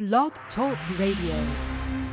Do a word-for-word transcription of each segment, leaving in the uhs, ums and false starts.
Blog Talk Radio.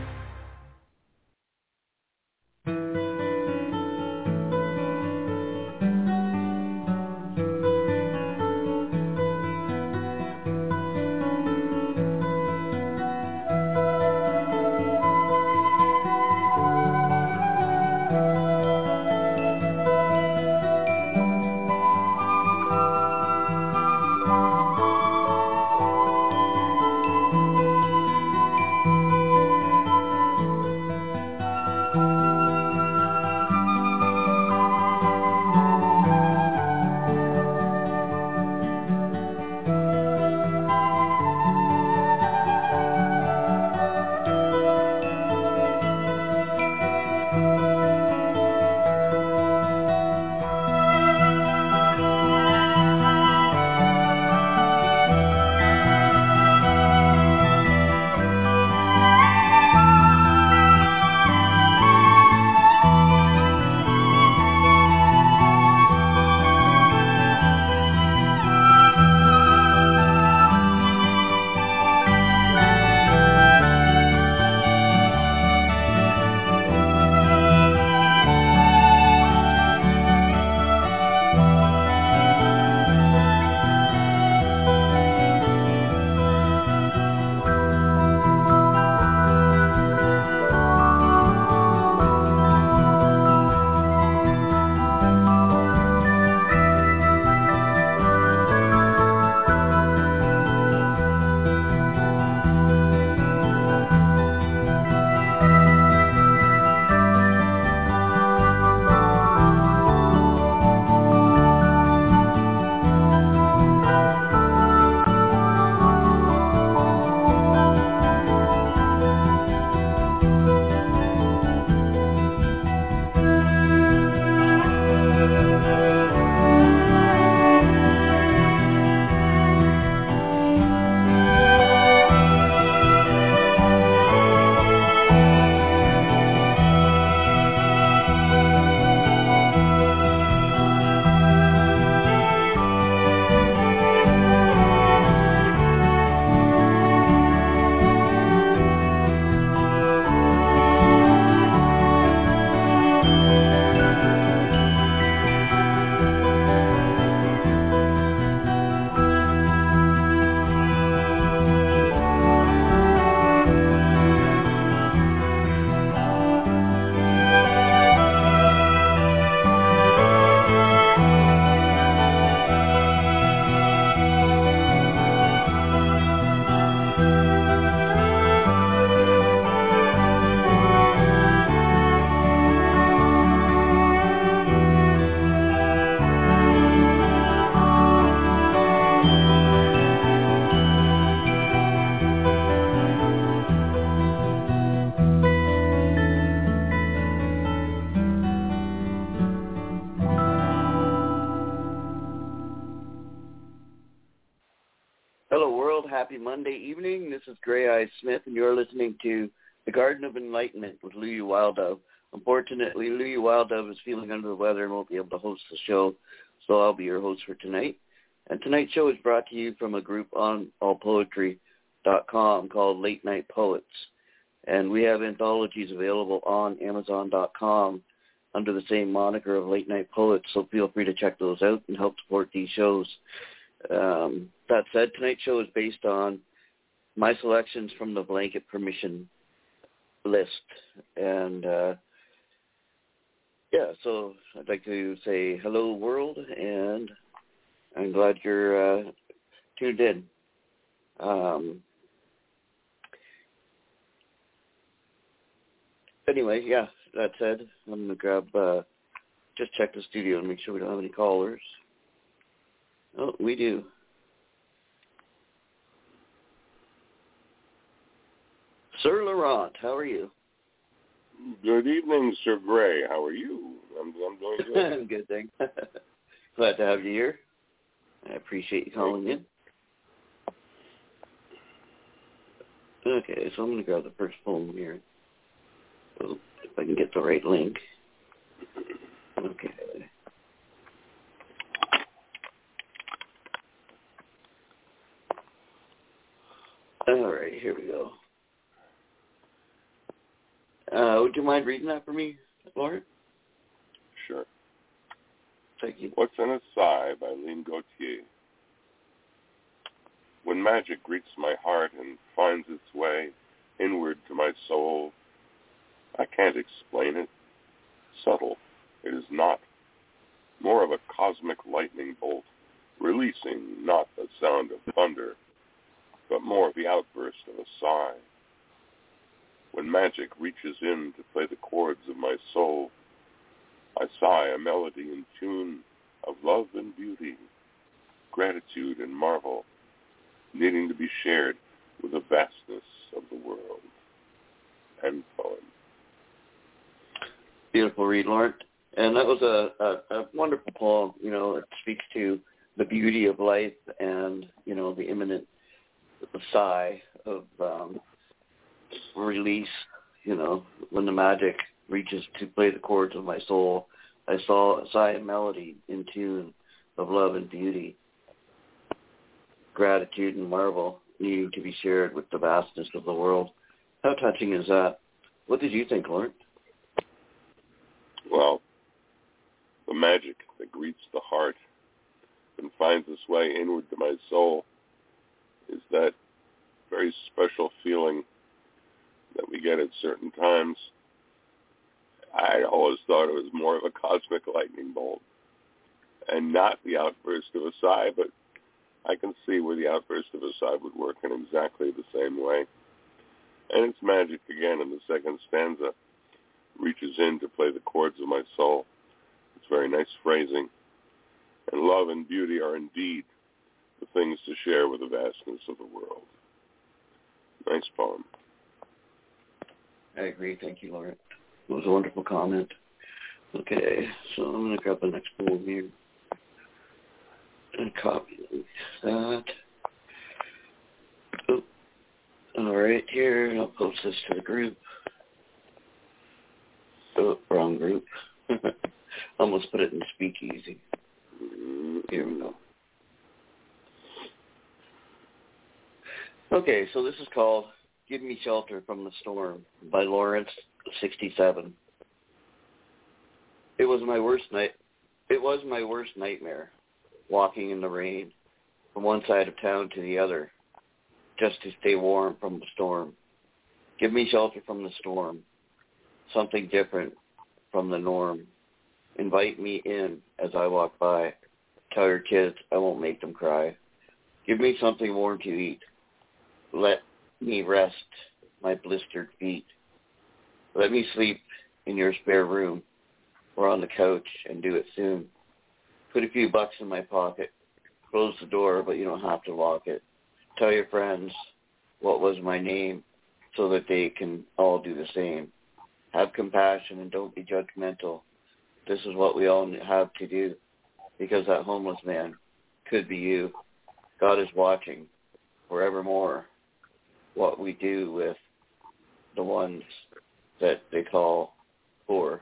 Happy Monday evening. This is Gray Eyes Smith, and you're listening to The Garden of Enlightenment with Louie Wildove. Unfortunately, Louie Wildove is feeling under the weather and won't be able to host the show, so I'll be your host for tonight. And tonight's show is brought to you from a group on all poetry dot com called Late Night Poets. And we have anthologies available on amazon dot com under the same moniker of Late Night Poets, so feel free to check those out and help support these shows. Um, that said, tonight's show is based on my selections from the Blanket Permission list. And, uh, yeah, so I'd like to say hello, world, and I'm glad you're uh, tuned in. Um, anyway, yeah, that said, I'm going to grab, uh, just check the studio and make sure we don't have any callers. Oh, we do. Sir Laurent, how are you? Good evening, Sir Gray. How are you? I'm, I'm doing good. I'm good, thanks. Glad to have you here. I appreciate you calling in. Okay, so I'm going to grab the first poem here. So if I can get the right link. Okay. All right, here we go. Uh, would you mind reading that for me, Lauren? Sure. Thank you. What's in a Sigh by Lynn Gauthier. When magic greets my heart and finds its way inward to my soul, I can't explain it. Subtle, it is not. More of a cosmic lightning bolt, releasing not the sound of thunder, but more the outburst of a sigh. When magic reaches in to play the chords of my soul, I sigh a melody in tune of love and beauty, gratitude and marvel, needing to be shared with the vastness of the world. End poem. Beautiful read, Lauren. And that was a, a, a wonderful poem. You know, it speaks to the beauty of life and, you know, the imminent sigh of um, release, you know, when the magic reaches to play the chords of my soul. I saw a sigh of melody in tune of love and beauty, gratitude and marvel needing to be shared with the vastness of the world. How touching is that? What did you think, Lauren? Well, the magic that greets the heart and finds its way inward to my soul is that very special feeling that we get at certain times. I always thought it was more of a cosmic lightning bolt and not the outburst of a sigh, but I can see where the outburst of a sigh would work in exactly the same way. And it's magic again in the second stanza. Reaches in to play the chords of my soul. It's very nice phrasing. And love and beauty are indeed the things to share with the vastness of the world. Nice poem. I agree. Thank you, Lauren. It was a wonderful comment. Okay, so I'm going to grab the next poem here and copy that. Oh, all right, here, I'll post this to the group. Oh, wrong group. Almost put it in Speakeasy. Here we go. Okay, so this is called Give Me Shelter from the Storm by Lawrence, sixty-seven. It was my worst night. It was my worst nightmare, walking in the rain from one side of town to the other, just to stay warm from the storm. Give me shelter from the storm. Something different from the norm. Invite me in as I walk by. Tell your kids I won't make them cry. Give me something warm to eat. Let me rest my blistered feet. Let me sleep in your spare room or on the couch and do it soon. Put a few bucks in my pocket. Close the door, but you don't have to lock it. Tell your friends what was my name so that they can all do the same. Have compassion and don't be judgmental. This is what we all have to do because that homeless man could be you. God is watching forevermore what we do with the ones that they call poor.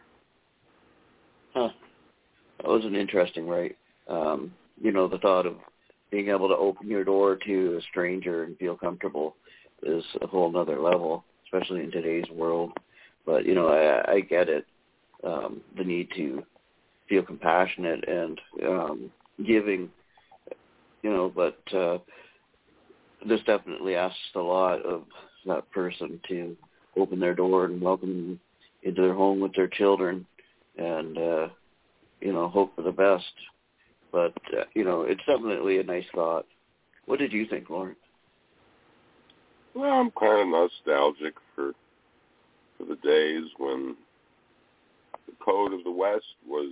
Huh. That was an interesting write. Um, you know, the thought of being able to open your door to a stranger and feel comfortable is a whole nother level, especially in today's world. But, you know, I, I get it, um, the need to feel compassionate and um, giving, you know, but uh, this definitely asks a lot of that person to open their door and welcome them into their home with their children and, uh, you know, hope for the best. But, uh, you know, it's definitely a nice thought. What did you think, Lauren? Well, I'm kind of nostalgic for for the days when the code of the West was,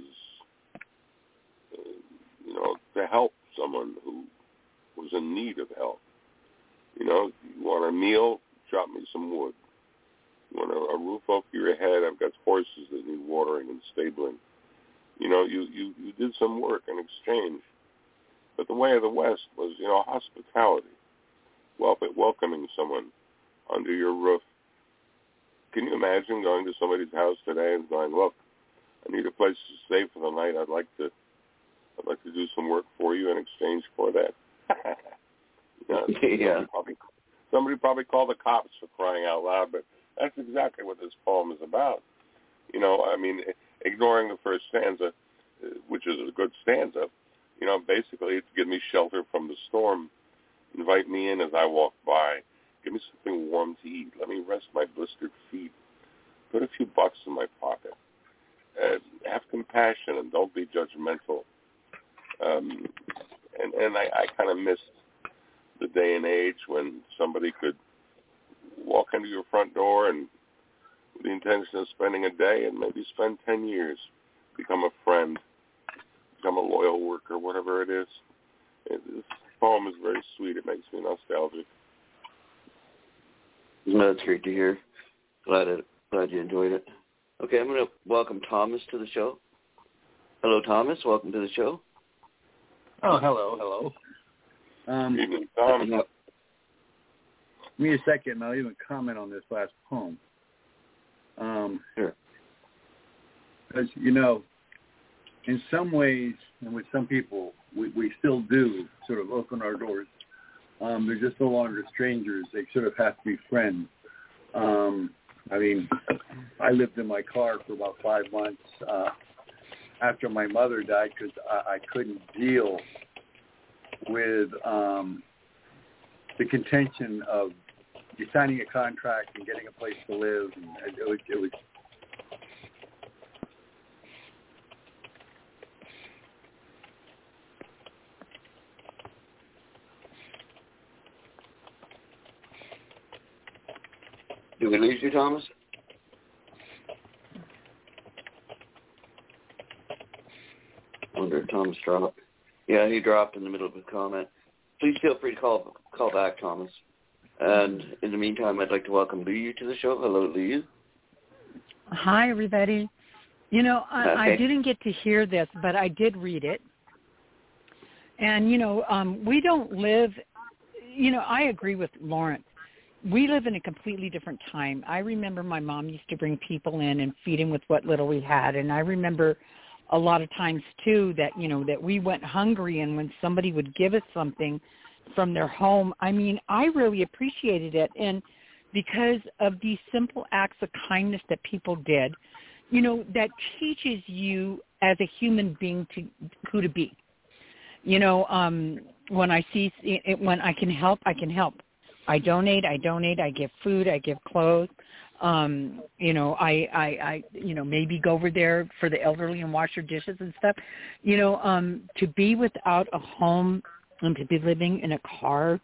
uh, you know, to help someone who was in need of help. You know, you want a meal, chop me some wood. You want a, a roof over your head, I've got horses that need watering and stabling. You know, you, you, you did some work in exchange. But the way of the West was, you know, hospitality, wel- welcoming someone under your roof. Can you imagine going to somebody's house today and going, look, I need a place to stay for the night. I'd like to I'd like to do some work for you in exchange for that. you know, yeah. Somebody probably, Somebody probably called the cops for crying out loud, but that's exactly what this poem is about. You know, I mean, ignoring the first stanza, which is a good stanza, you know, basically it's give me shelter from the storm. Invite me in as I walk by. Give me something warm to eat. Let me rest my blistered feet. Put a few bucks in my pocket. Uh, have compassion and don't be judgmental. Um, and and I, I kind of missed the day and age when somebody could walk into your front door and with the intention of spending a day and maybe spend ten years, become a friend, become a loyal worker, whatever it is. It, this poem is very sweet. It makes me nostalgic. No, that's great to hear. Glad it, glad you enjoyed it. Okay, I'm going to welcome Thomas to the show. Hello, Thomas. Welcome to the show. Oh, hello, hello. Um, Evening, Tom. Give me a second, and I'll even comment on this last poem. Um, sure. Because, you know, in some ways, and with some people, we, we still do sort of open our doors. Um, they're just no longer strangers. They sort of have to be friends. Um, I mean, I lived in my car for about five months uh, after my mother died because I, I couldn't deal with um, the contention of you signing a contract and getting a place to live. And it, was, it was Did we lose you, Thomas? I wonder if Thomas dropped. Yeah, he dropped in the middle of his comment. Please feel free to call call back, Thomas. And in the meantime, I'd like to welcome Liu to the show. Hello, Liu. Hi, everybody. You know, I, okay. I didn't get to hear this, but I did read it. And, you know, um, we don't live, you know, I agree with Lawrence. We live in a completely different time. I remember my mom used to bring people in and feed them with what little we had. And I remember a lot of times, too, that, you know, that we went hungry, and when somebody would give us something from their home, I mean, I really appreciated it. And because of these simple acts of kindness that people did, you know, that teaches you as a human being to who to be. You know, um, when I see, it, when I can help, I can help. I donate, I donate, I give food, I give clothes. Um, you know, I, I, I, you know, maybe go over there for the elderly and wash their dishes and stuff. You know, um, to be without a home and to be living in a car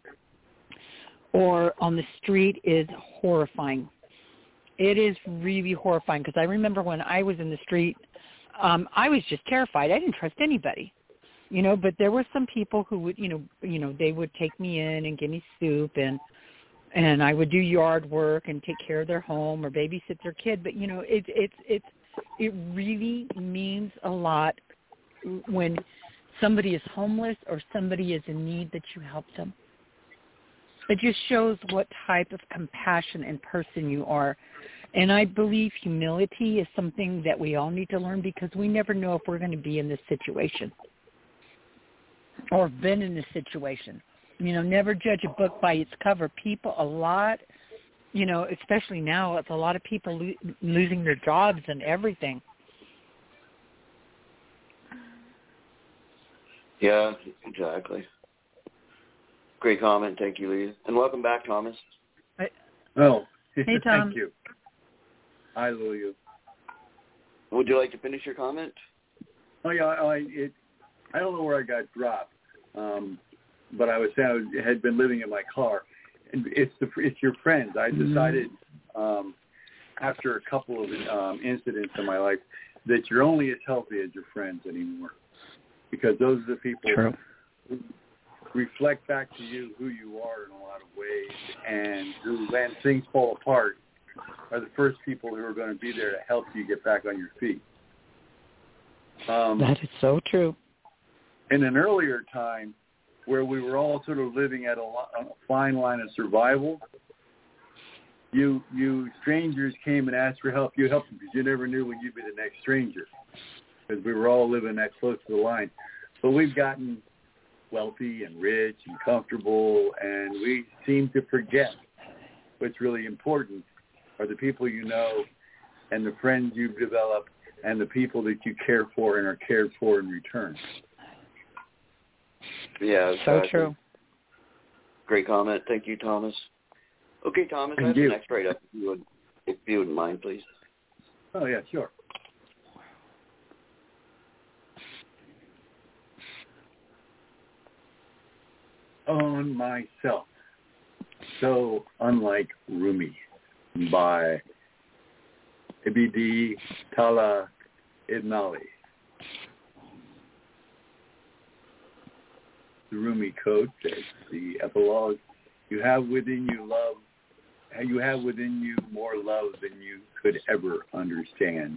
or on the street is horrifying. It is really horrifying because I remember when I was in the street, um, I was just terrified. I didn't trust anybody. You know, but there were some people who would, you know, you know, they would take me in and give me soup, and and I would do yard work and take care of their home or babysit their kid. But you know, it's it's it's it really means a lot when somebody is homeless or somebody is in need that you help them. It just shows what type of compassion and person you are. And I believe humility is something that we all need to learn because we never know if we're going to be in this situation or been in this situation. You know, never judge a book by its cover. People, a lot, you know, especially now, it's a lot of people lo- losing their jobs and everything. Yeah, exactly. Great comment. Thank you, Lee. And welcome back, Thomas. I, oh, hey, Tom. Thank you. Hi, Louie. Would you like to finish your comment? Oh, yeah, I, it, I don't know where I got dropped, um, but I was saying I had been living in my car. And it's the it's your friends. I decided um, after a couple of um, incidents in my life that you're only as healthy as your friends anymore, because those are the people True. who reflect back to you who you are in a lot of ways, and who, when things fall apart, are the first people who are going to be there to help you get back on your feet. Um, that is so true. In an earlier time, where we were all sort of living at a, a fine line of survival, you you strangers came and asked for help. You helped them because you never knew when you'd be the next stranger, because we were all living that close to the line. But we've gotten wealthy and rich and comfortable, and we seem to forget what's really important are the people you know and the friends you've developed and the people that you care for and are cared for in return. Yeah, exactly. So true. Great comment. Thank you, Thomas. Okay, Thomas, Thank that's you. the next write-up, if you would, if you wouldn't mind, please. Oh, yeah, sure. On Myself, So Unlike Rumi, by Abidi Talha Ibn Ali. The Rumi Code says, the epilogue, you have within you love, you have within you more love than you could ever understand.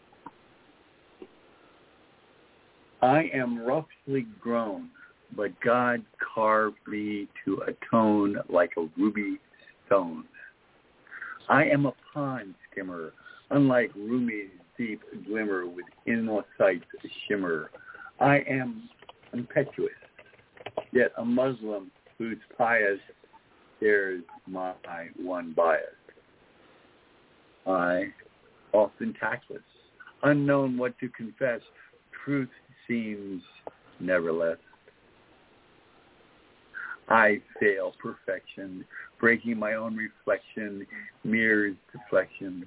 I am roughly grown, but God carved me to atone like a ruby stone. I am a pond skimmer, unlike Rumi's deep glimmer with insight shimmer. I am impetuous, yet a Muslim whose pious shares my one bias. I, often tactless, unknown what to confess, truth seems nevertheless. I fail perfection, breaking my own reflection, mirrors deflection.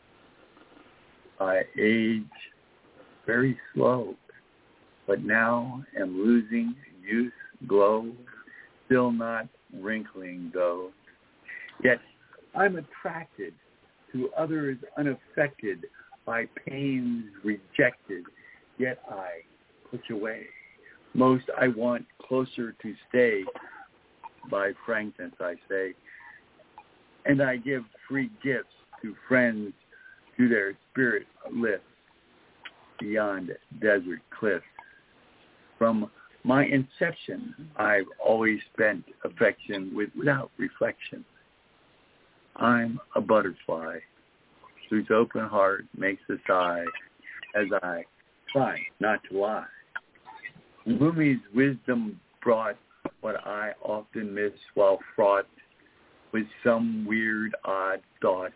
I age very slow, but now am losing youth glow, still not wrinkling though. Yet I'm attracted to others unaffected by pains rejected, yet I push away. Most I want closer to stay, by frankness I say, and I give free gifts to friends to their spirit lifts beyond desert cliffs. From my inception, I've always spent affection with, without reflection. I'm a butterfly whose open heart makes a sigh as I try not to lie. Rumi's wisdom brought what I often miss while fraught with some weird, odd thought.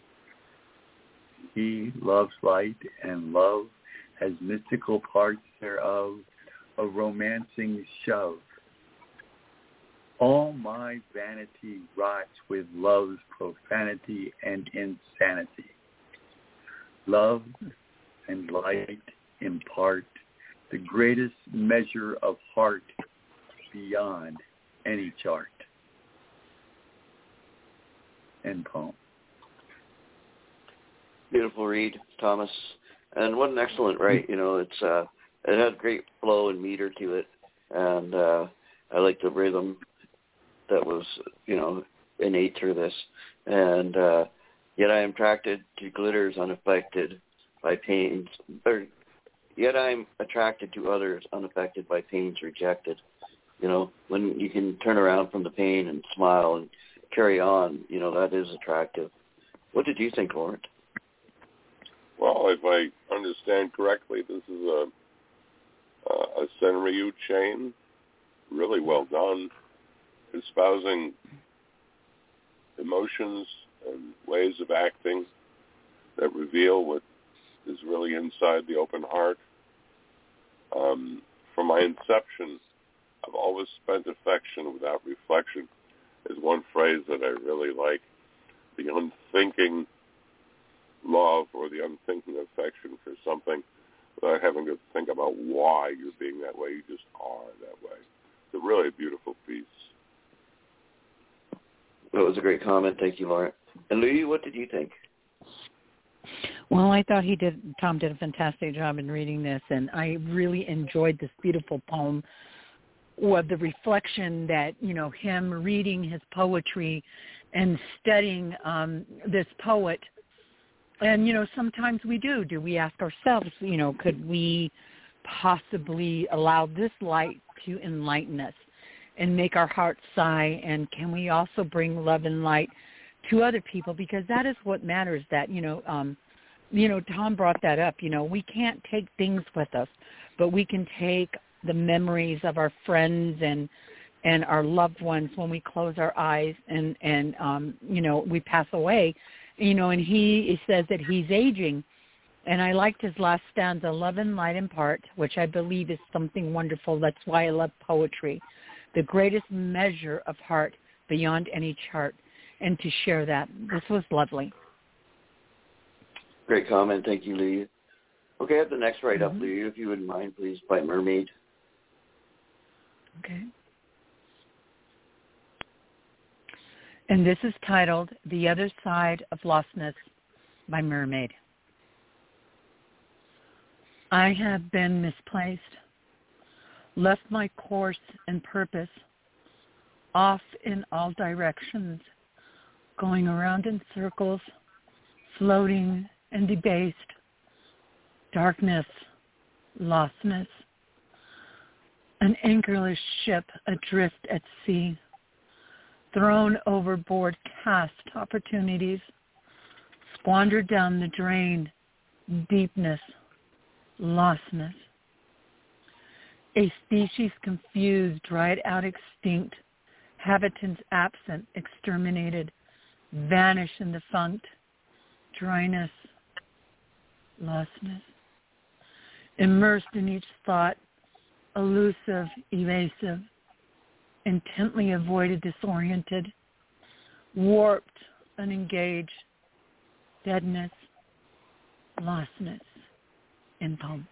He loves light, and love has mystical parts thereof, a romancing shove. All my vanity rots with love's profanity and insanity. Love and light impart the greatest measure of heart beyond any chart. End poem. Beautiful read, Thomas. And what an excellent write. You know, it's uh, it had great flow and meter to it, and uh, I like the rhythm that was, you know, innate through this. And uh, yet I am attracted to glitters unaffected by pains, or yet I am attracted to others unaffected by pains rejected. You know, when you can turn around from the pain and smile and carry on, you know, that is attractive. What did you think, Laurent? Well, if I understand correctly, this is a a Senryu chain, really well done, espousing emotions and ways of acting that reveal what is really inside the open heart. Um, from my inception, I've always spent affection without reflection is one phrase that I really like. The unthinking love or the unthinking affection for something without having to think about why you're being that way. You just are that way. It's a really beautiful piece. That was a great comment. Thank you, Laurent. And Louis, what did you think? Well, I thought he did. Tom did a fantastic job in reading this, and I really enjoyed this beautiful poem. With the reflection that, you know, him reading his poetry and studying um, this poet. And, you know, sometimes we do. Do we ask ourselves, you know, could we possibly allow this light to enlighten us and make our hearts sigh? And can we also bring love and light to other people? Because that is what matters, that, you know, um, you know, Tom brought that up. You know, we can't take things with us, but we can take the memories of our friends and and our loved ones when we close our eyes and, and um, you know, we pass away, you know, and he, he says that he's aging. And I liked his last stanza, love and light impart, which I believe is something wonderful. That's why I love poetry. The greatest measure of heart beyond any chart. And to share that, this was lovely. Great comment. Thank you, Lee. Okay, I have the next write-up, Mm-hmm. Lee, if you wouldn't mind, please, by Mermaid. Okay. And this is titled The Other Side of Lostness by Mermaid. I have been misplaced, left my course and purpose, off in all directions, going around in circles, floating and debased, darkness, lostness, an anchorless ship adrift at sea, thrown overboard, cast opportunities, squandered down the drain, deepness, lostness. A species confused, dried out, extinct, habitants absent, exterminated, vanished and defunct, dryness, lostness. Immersed in each thought, elusive, evasive, intently avoided, disoriented, warped, unengaged, deadness, lostness, in poem.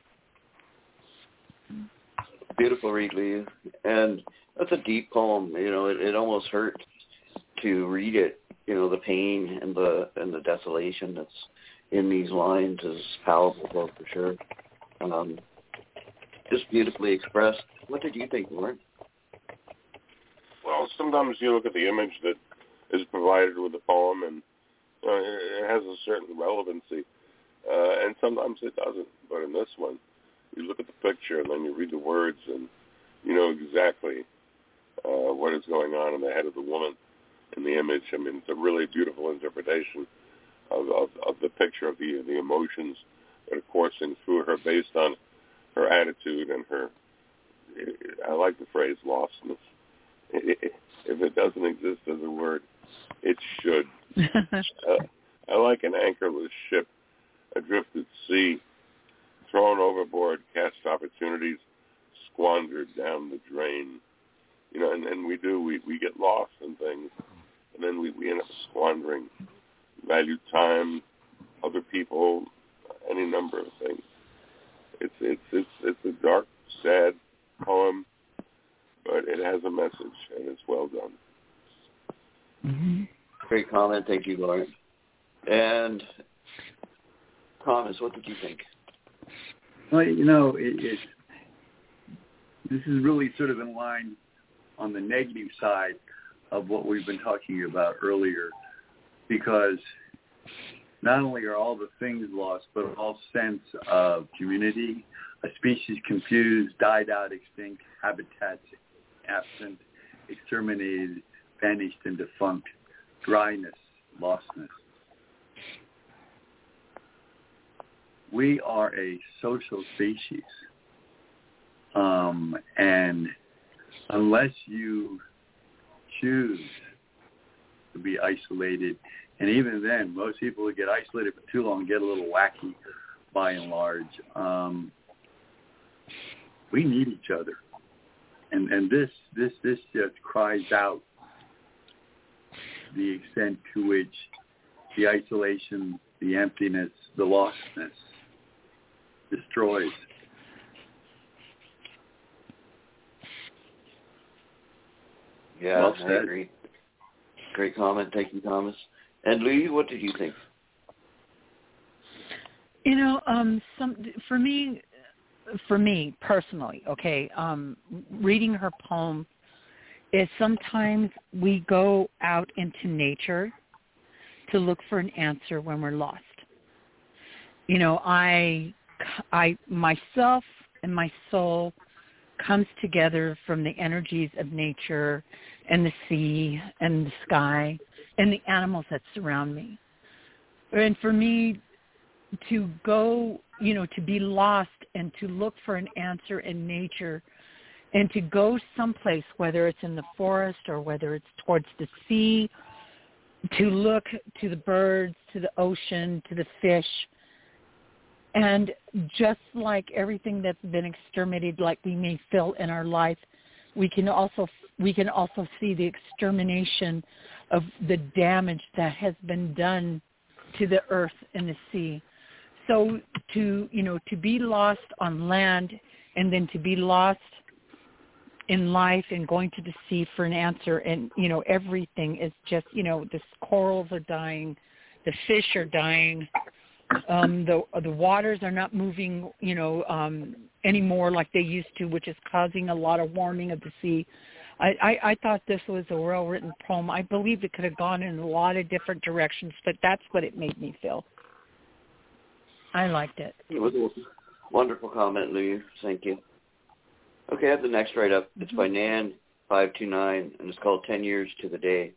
Beautiful read, Lee. And that's a deep poem. You know, it, it almost hurts to read it. You know, the pain and the and the desolation that's in these lines is palpable for sure. Um, just beautifully expressed. What did you think, Lauren? Well, sometimes you look at the image that is provided with the poem, and uh, it has a certain relevancy, uh, and sometimes it doesn't. But in this one, you look at the picture, and then you read the words, and you know exactly uh, what is going on in the head of the woman in the image. I mean, it's a really beautiful interpretation of, of, of the picture, of the the emotions that are coursing through her based on her attitude and her, I like the phrase, lostness. If it doesn't exist as a word, it should. uh, I like an anchorless ship, adrift at sea, thrown overboard, cast opportunities, squandered down the drain. You know, and, and we do, we, we get lost in things, and then we, we end up squandering valued time, other people, any number of things. It's it's it's it's a dark, sad poem, but it has a message, and it's well done. Mm-hmm. Great comment. Thank you, Lauren. And Thomas, what did you think? Well, you know, it, it, this is really sort of in line on the negative side of what we've been talking about earlier, because not only are all the things lost, but all sense of community, a species confused, died out, extinct, habitats absent, exterminated, vanished and defunct, dryness, lostness. We are a social species, um, and unless you choose to be isolated, and even then, most people who get isolated for too long get a little wacky by and large. Um, we need each other. And and this this this just cries out the extent to which the isolation, the emptiness, the lostness destroys. Yeah, Well I said. agree. Great comment. Thank you, Thomas. And Lee, what did you think? You know, um, some for me, for me personally, okay, um, reading her poem is sometimes we go out into nature to look for an answer when we're lost. You know, I, I myself and my soul comes together from the energies of nature and the sea and the sky and the animals that surround me. And for me to go, you know, to be lost and to look for an answer in nature And to go someplace, whether it's in the forest or whether it's towards the sea, to look to the birds, to the ocean, to the fish. And just like everything that's been exterminated, like we may feel in our life, we can also we can also see the extermination of the damage that has been done to the earth and the sea. So to, you know, to be lost on land and then to be lost in life and going to the sea for an answer, and, you know, everything is just, you know, the corals are dying, the fish are dying, um, the the waters are not moving, you know, um, anymore like they used to, which is causing a lot of warming of the sea. I, I, I thought this was a well-written poem. I believe it could have gone in a lot of different directions, but that's what it made me feel. I liked it. It was a wonderful comment, Lou. Thank you. Okay, I have the next write-up. It's by Nan five two nine, and it's called ten years to the Day.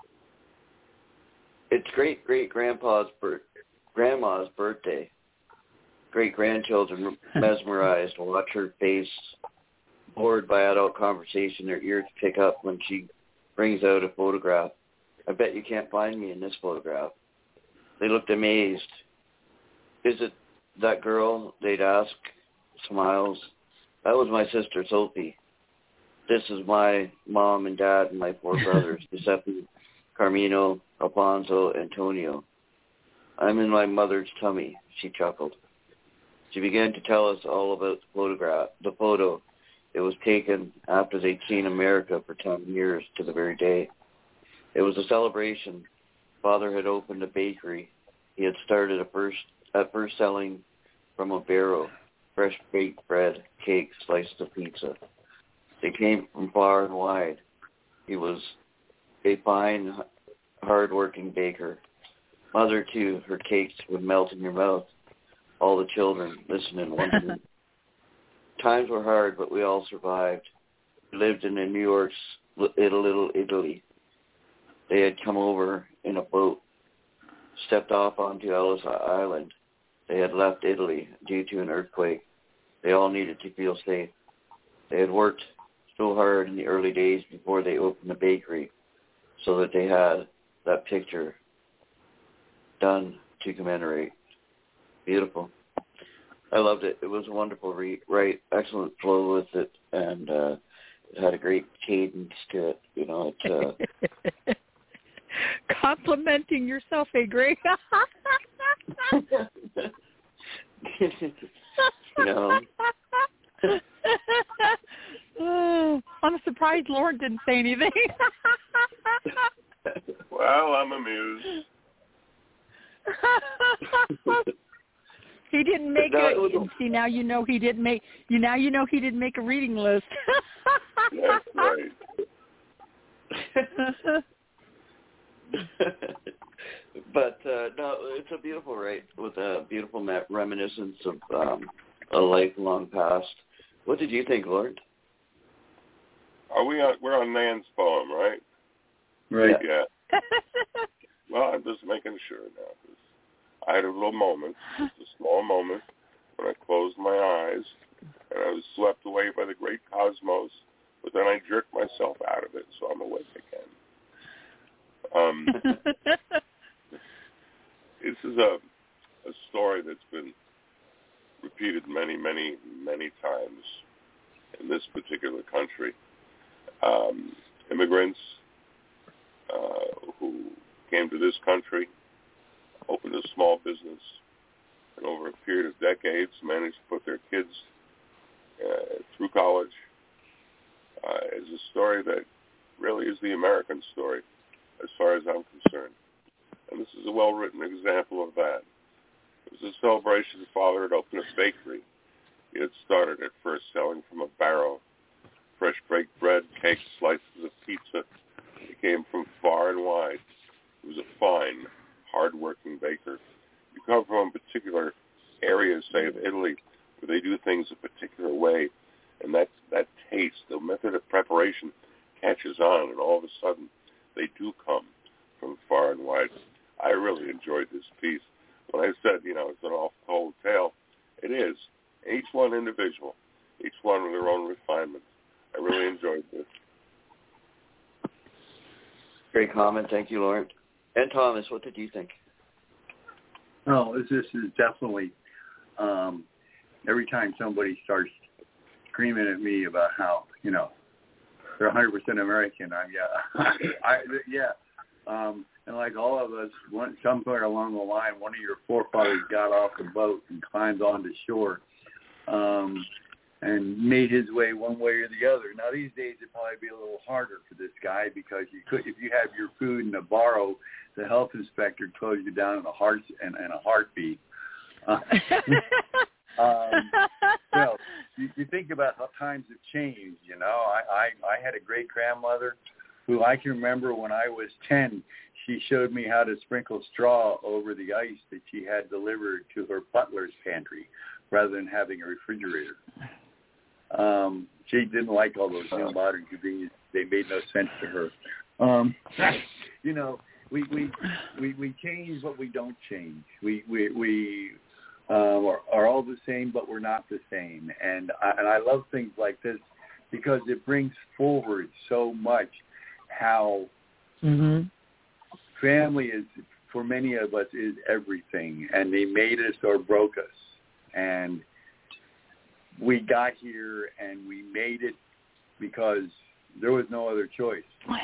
It's great-great-grandpa's birth, grandma's birthday. Great-grandchildren mesmerized watch her face, bored by adult conversation, their ears pick up when she brings out a photograph. I bet you can't find me in this photograph. They looked amazed. Is it that girl? They'd ask, smiles. That was my sister, Sophie. This is my mom and dad and my four brothers, Giuseppe, Carmino, Alfonso, Antonio. I'm in my mother's tummy, she chuckled. She began to tell us all about the photograph, the photo. It was taken after they'd seen America for ten years to the very day. It was a celebration. Father had opened a bakery. He had started a first, at first selling from a barrow, fresh baked bread, cakes, slices of pizza. They came from far and wide. He was a fine, hard-working baker. Mother, too, her cakes would melt in your mouth. All the children listened in wonderment. Times were hard, but we all survived. We lived in New York's little Italy. They had come over in a boat, stepped off onto Ellis Island. They had left Italy due to an earthquake. They all needed to feel safe. They had worked so hard in the early days before they opened the bakery so that they had that picture done to commemorate. Beautiful. I loved it. It was a wonderful read, right? Excellent flow with it, and uh, it had a great cadence to it. You know, it. Uh... Complimenting yourself, eh, Greg? You know. Oh, I'm surprised Lauren didn't say anything. Well, I'm amused. He didn't make no, it. A, see, now you know he didn't make. You now you know he didn't make a reading list. That's right. But uh, no, it's a beautiful write with a beautiful reminiscence of um, a lifelong past. What did you think, Lord? Are we on? We're on Nan's poem, right? Right. Yeah. Well, I'm just making sure now. I had a little moment, just a small moment, when I closed my eyes and I was swept away by the great cosmos, but then I jerked myself out of it, so I'm awake again. Um, this is a, a story that's been repeated many, many, many times in this particular country. Um, immigrants uh, who came to this country, opened a small business, and over a period of decades managed to put their kids uh, through college, uh, is a story that really is the American story, as far as I'm concerned. And this is a well-written example of that. It was a celebration. Father had opened a bakery. He had started at first selling from a barrow, fresh baked bread, cakes, slices of pizza. He came from far and wide. He was a fine, hard-working baker. You come from a particular area, say, of Italy, where they do things a particular way, and that, that taste, the method of preparation catches on, and all of a sudden they do come from far and wide. I really enjoyed this piece. When I said, you know, it's an off-told tale, it is. Each one individual, each one with their own refinement. I really enjoyed this. Great comment. Thank you, Lawrence. And Thomas, what did you think? Oh, this, this is definitely, um, every time somebody starts screaming at me about how, you know, they're one hundred percent American, I'm, yeah, I, yeah. Um, and like all of us, one, somewhere along the line, one of your forefathers got off the boat and climbed onto shore um, and made his way one way or the other. Now, these days, it'd probably be a little harder for this guy because you could, if you have your food in a barrow, the health inspector closed you down in a heart in, in a heartbeat. Uh, um, you know, you, you think about how times have changed. You know, I, I, I had a great grandmother who I can remember when I was ten. She showed me how to sprinkle straw over the ice that she had delivered to her butler's pantry, rather than having a refrigerator. Um, she didn't like all those new modern conveniences. They made no sense to her. Um, you know, we we we we change, but we don't change. We we we uh, are, are all the same, but we're not the same. And I, and I love things like this because it brings forward so much how mm-hmm. family is, for many of us, is everything. And they made us or broke us. And we got here and we made it because there was no other choice.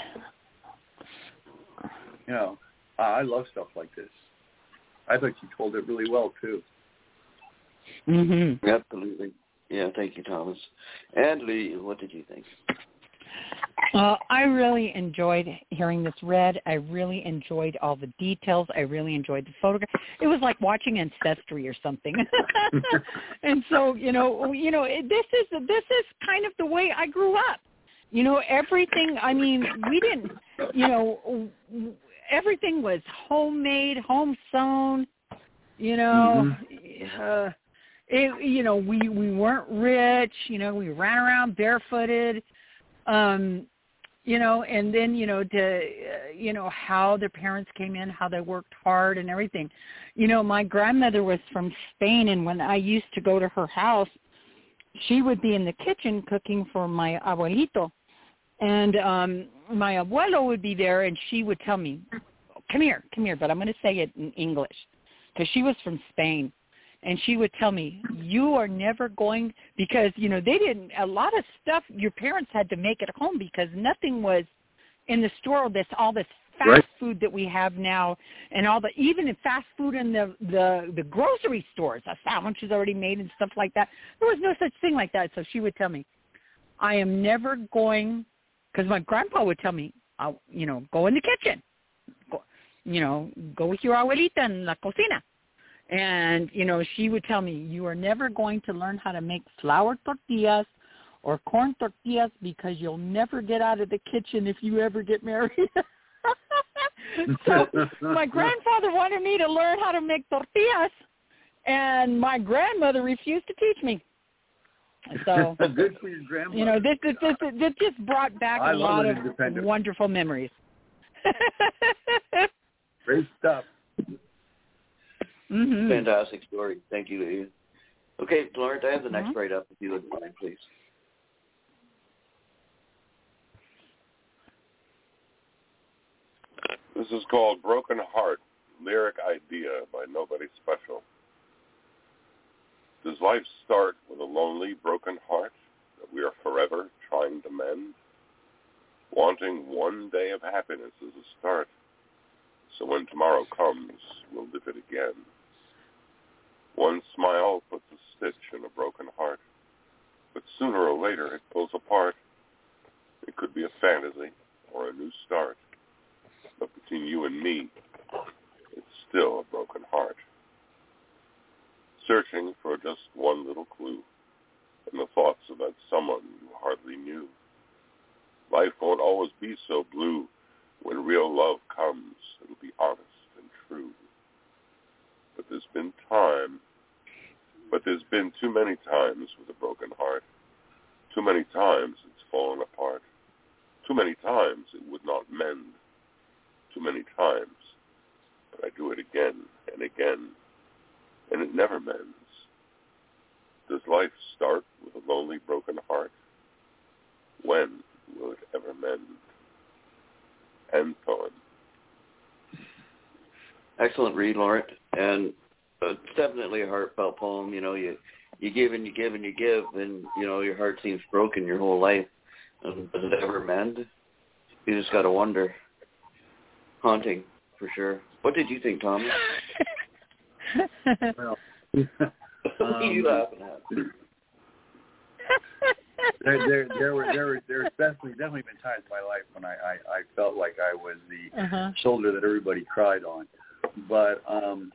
You know, I love stuff like this. I thought you told it really well, too. Mm-hmm. Absolutely. Yeah, thank you, Thomas. And Lee, what did you think? Uh, I really enjoyed hearing this read. I really enjoyed all the details. I really enjoyed the photograph. It was like watching Ancestry or something. And so, you know, you know, this is this is kind of the way I grew up. You know, everything. I mean, we didn't. You know, everything was homemade, home sewn. You know, mm-hmm. uh, it. You know, we we weren't rich. You know, we ran around barefooted. Um, you know, and then, you know, to, uh, you know, how their parents came in, how they worked hard and everything. You know, my grandmother was from Spain, and when I used to go to her house, she would be in the kitchen cooking for my abuelito. And um, my abuelo would be there, and she would tell me, come here, come here, but I'm going to say it in English, because she was from Spain. And she would tell me, you are never going, because, you know, they didn't, a lot of stuff your parents had to make at home because nothing was in the store, this, all this fast right. food that we have now, and all the, even in fast food in the, the, the grocery stores, a sandwich is already made and stuff like that. There was no such thing like that. So she would tell me, I am never going, because my grandpa would tell me, I'll, you know, go in the kitchen, go, you know, go with your abuelita in la cocina. And, you know, she would tell me, you are never going to learn how to make flour tortillas or corn tortillas because you'll never get out of the kitchen if you ever get married. So my grandfather wanted me to learn how to make tortillas, and my grandmother refused to teach me. So, good for your grandmother. You know, this, this, this, this just brought back I a lot of wonderful memories. Great stuff. Mm-hmm. Fantastic story. Thank you, Leah. Okay, Lawrence, I have the next mm-hmm. write-up, if you would mind, please. This is called Broken Heart, Lyric Idea by Nobody Special. Does life start with a lonely, broken heart that we are forever trying to mend? Wanting one day of happiness as a start, so when tomorrow comes, we'll live it again. One smile puts a stitch in a broken heart, but sooner or later it pulls apart. It could be a fantasy or a new start, but between you and me, it's still a broken heart. Searching for just one little clue in the thoughts of that someone you hardly knew. Life won't always be so blue. When real love comes, it'll be honest and true. But there's been time, but there's been too many times with a broken heart. Too many times it's fallen apart. Too many times it would not mend. Too many times, but I do it again and again, and it never mends. Does life start with a lonely, broken heart? when will it ever mend? End poem. Excellent read, Laurent, and it's definitely a heartfelt poem. You know, you you give and you give and you give, and you know your heart seems broken your whole life. And does it ever mend? You just gotta wonder. Haunting, for sure. What did you think, Thomas? Well, What are you um, laughing at? there, there, there were, there were, there's definitely, definitely been times in my life when I, I, I felt like I was the uh-huh. shoulder that everybody cried on. But um,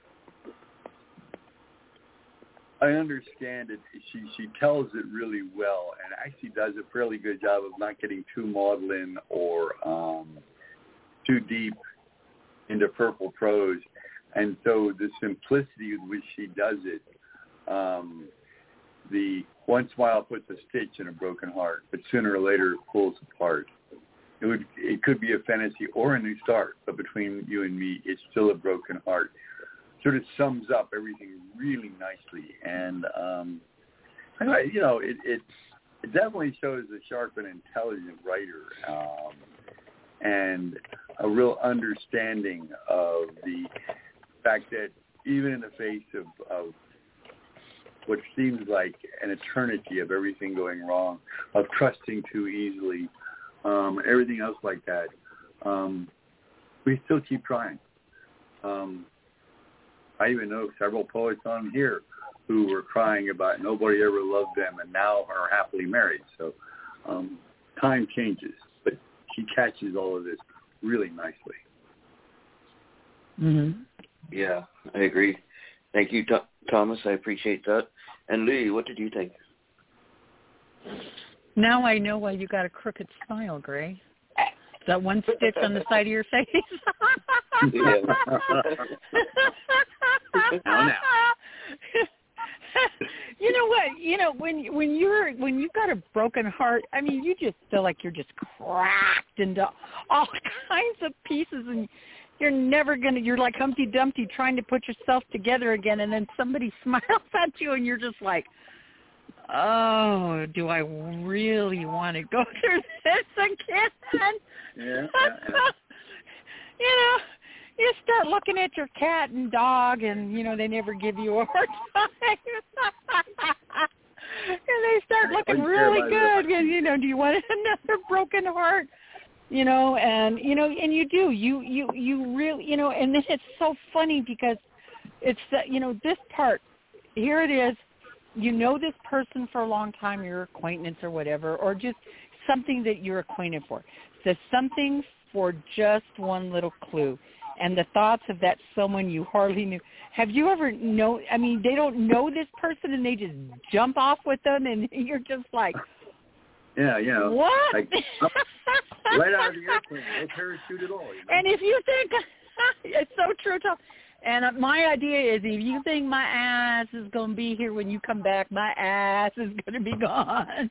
I understand it. She, she tells it really well, and actually does a fairly good job of not getting too maudlin or um, too deep into purple prose. And so the simplicity with which she does it, um, the one smile puts a stitch in a broken heart, but sooner or later it pulls apart. It would, it could be a fantasy or a new start, but between you and me, it's still a broken heart. Sort of sums up everything really nicely, and um, I, you know, it, it it definitely shows a sharp and intelligent writer, um, and a real understanding of the fact that even in the face of, of what seems like an eternity of everything going wrong, of trusting too easily, um, everything else like that, um, we still keep trying. Um, I even know several poets on here who were crying about nobody ever loved them and now are happily married. So um, time changes, but she catches all of this really nicely. Mm-hmm. Yeah, I agree. Thank you, Th- Thomas. I appreciate that. And Lee, what did you think? Now I know why you got a crooked smile, Gray. Is that one stitch on the side of your face? Yeah. Now, now. You know what? You know when when you're when you've got a broken heart, I mean, you just feel like you're just cracked into all kinds of pieces, and you're never gonna. You're like Humpty Dumpty trying to put yourself together again, and then somebody smiles at you, and you're just like, oh, do I really want to go through this again? Yeah, yeah, yeah. You know, you start looking at your cat and dog, and, you know, they never give you a hard time. And they start looking really good. And, you know, do you want another broken heart? You know, and, you know, and you do. You, you, you really, you know, and then it's so funny because it's, uh, you know, this part, here it is. You know this person for a long time, your acquaintance or whatever, or just something that you're acquainted for. Says something for just one little clue. And the thoughts of that someone you hardly knew. Have you ever know? I mean, they don't know this person and they just jump off with them, and you're just like, Yeah, you know, what? like, right out of the airplane, no parachute at all. You know? And if you think, it's so true, Tom. And uh, my idea is if you think my ass is going to be here when you come back, my ass is going to be gone.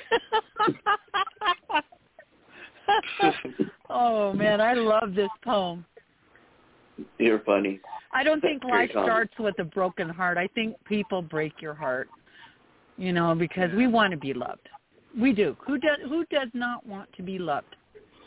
Oh, man, I love this poem. You're funny. I don't think Very life common. starts with a broken heart. I think people break your heart, you know, because we want to be loved. We do. Who does, who does not want to be loved?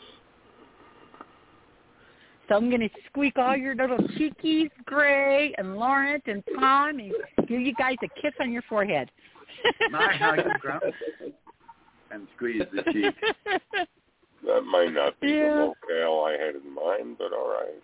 So I'm going to squeak all your little cheekies, Gray and Laurent and Tom, and give you guys a kiss on your forehead. My, how you ground and squeeze the cheek. That might not be Yeah. the locale I had in mind, but all right.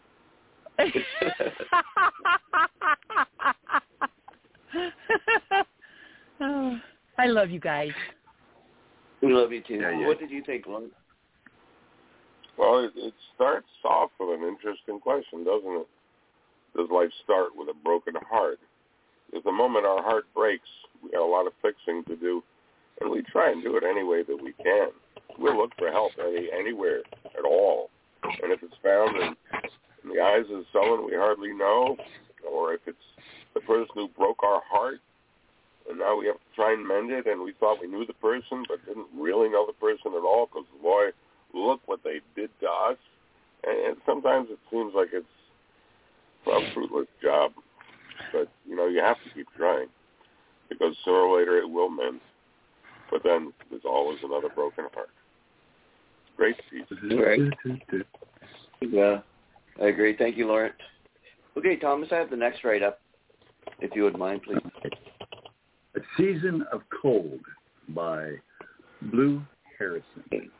Oh, I love you guys. We love you too. Yeah, yeah. What did you think, Lon? Well, it, it starts off with an interesting question, doesn't it? Does life start with a broken heart? Because the moment our heart breaks, we have a lot of fixing to do, and we try and do it any way that we can. We'll look for help any anywhere at all. And if it's found in, in the eyes of someone we hardly know, or if it's the person who broke our heart, and now we have to try and mend it, and we thought we knew the person but didn't really know the person at all because, boy, look what they did to us. And, and sometimes it seems like it's a fruitless job. But, you know, you have to keep trying because sooner or later it will mend. But then there's always another broken heart. Great piece. Right. Yeah, I agree. Thank you, Laurent. Okay, Thomas, I have the next write-up, if you would mind, please. A Season of Cold by Blue Harrison.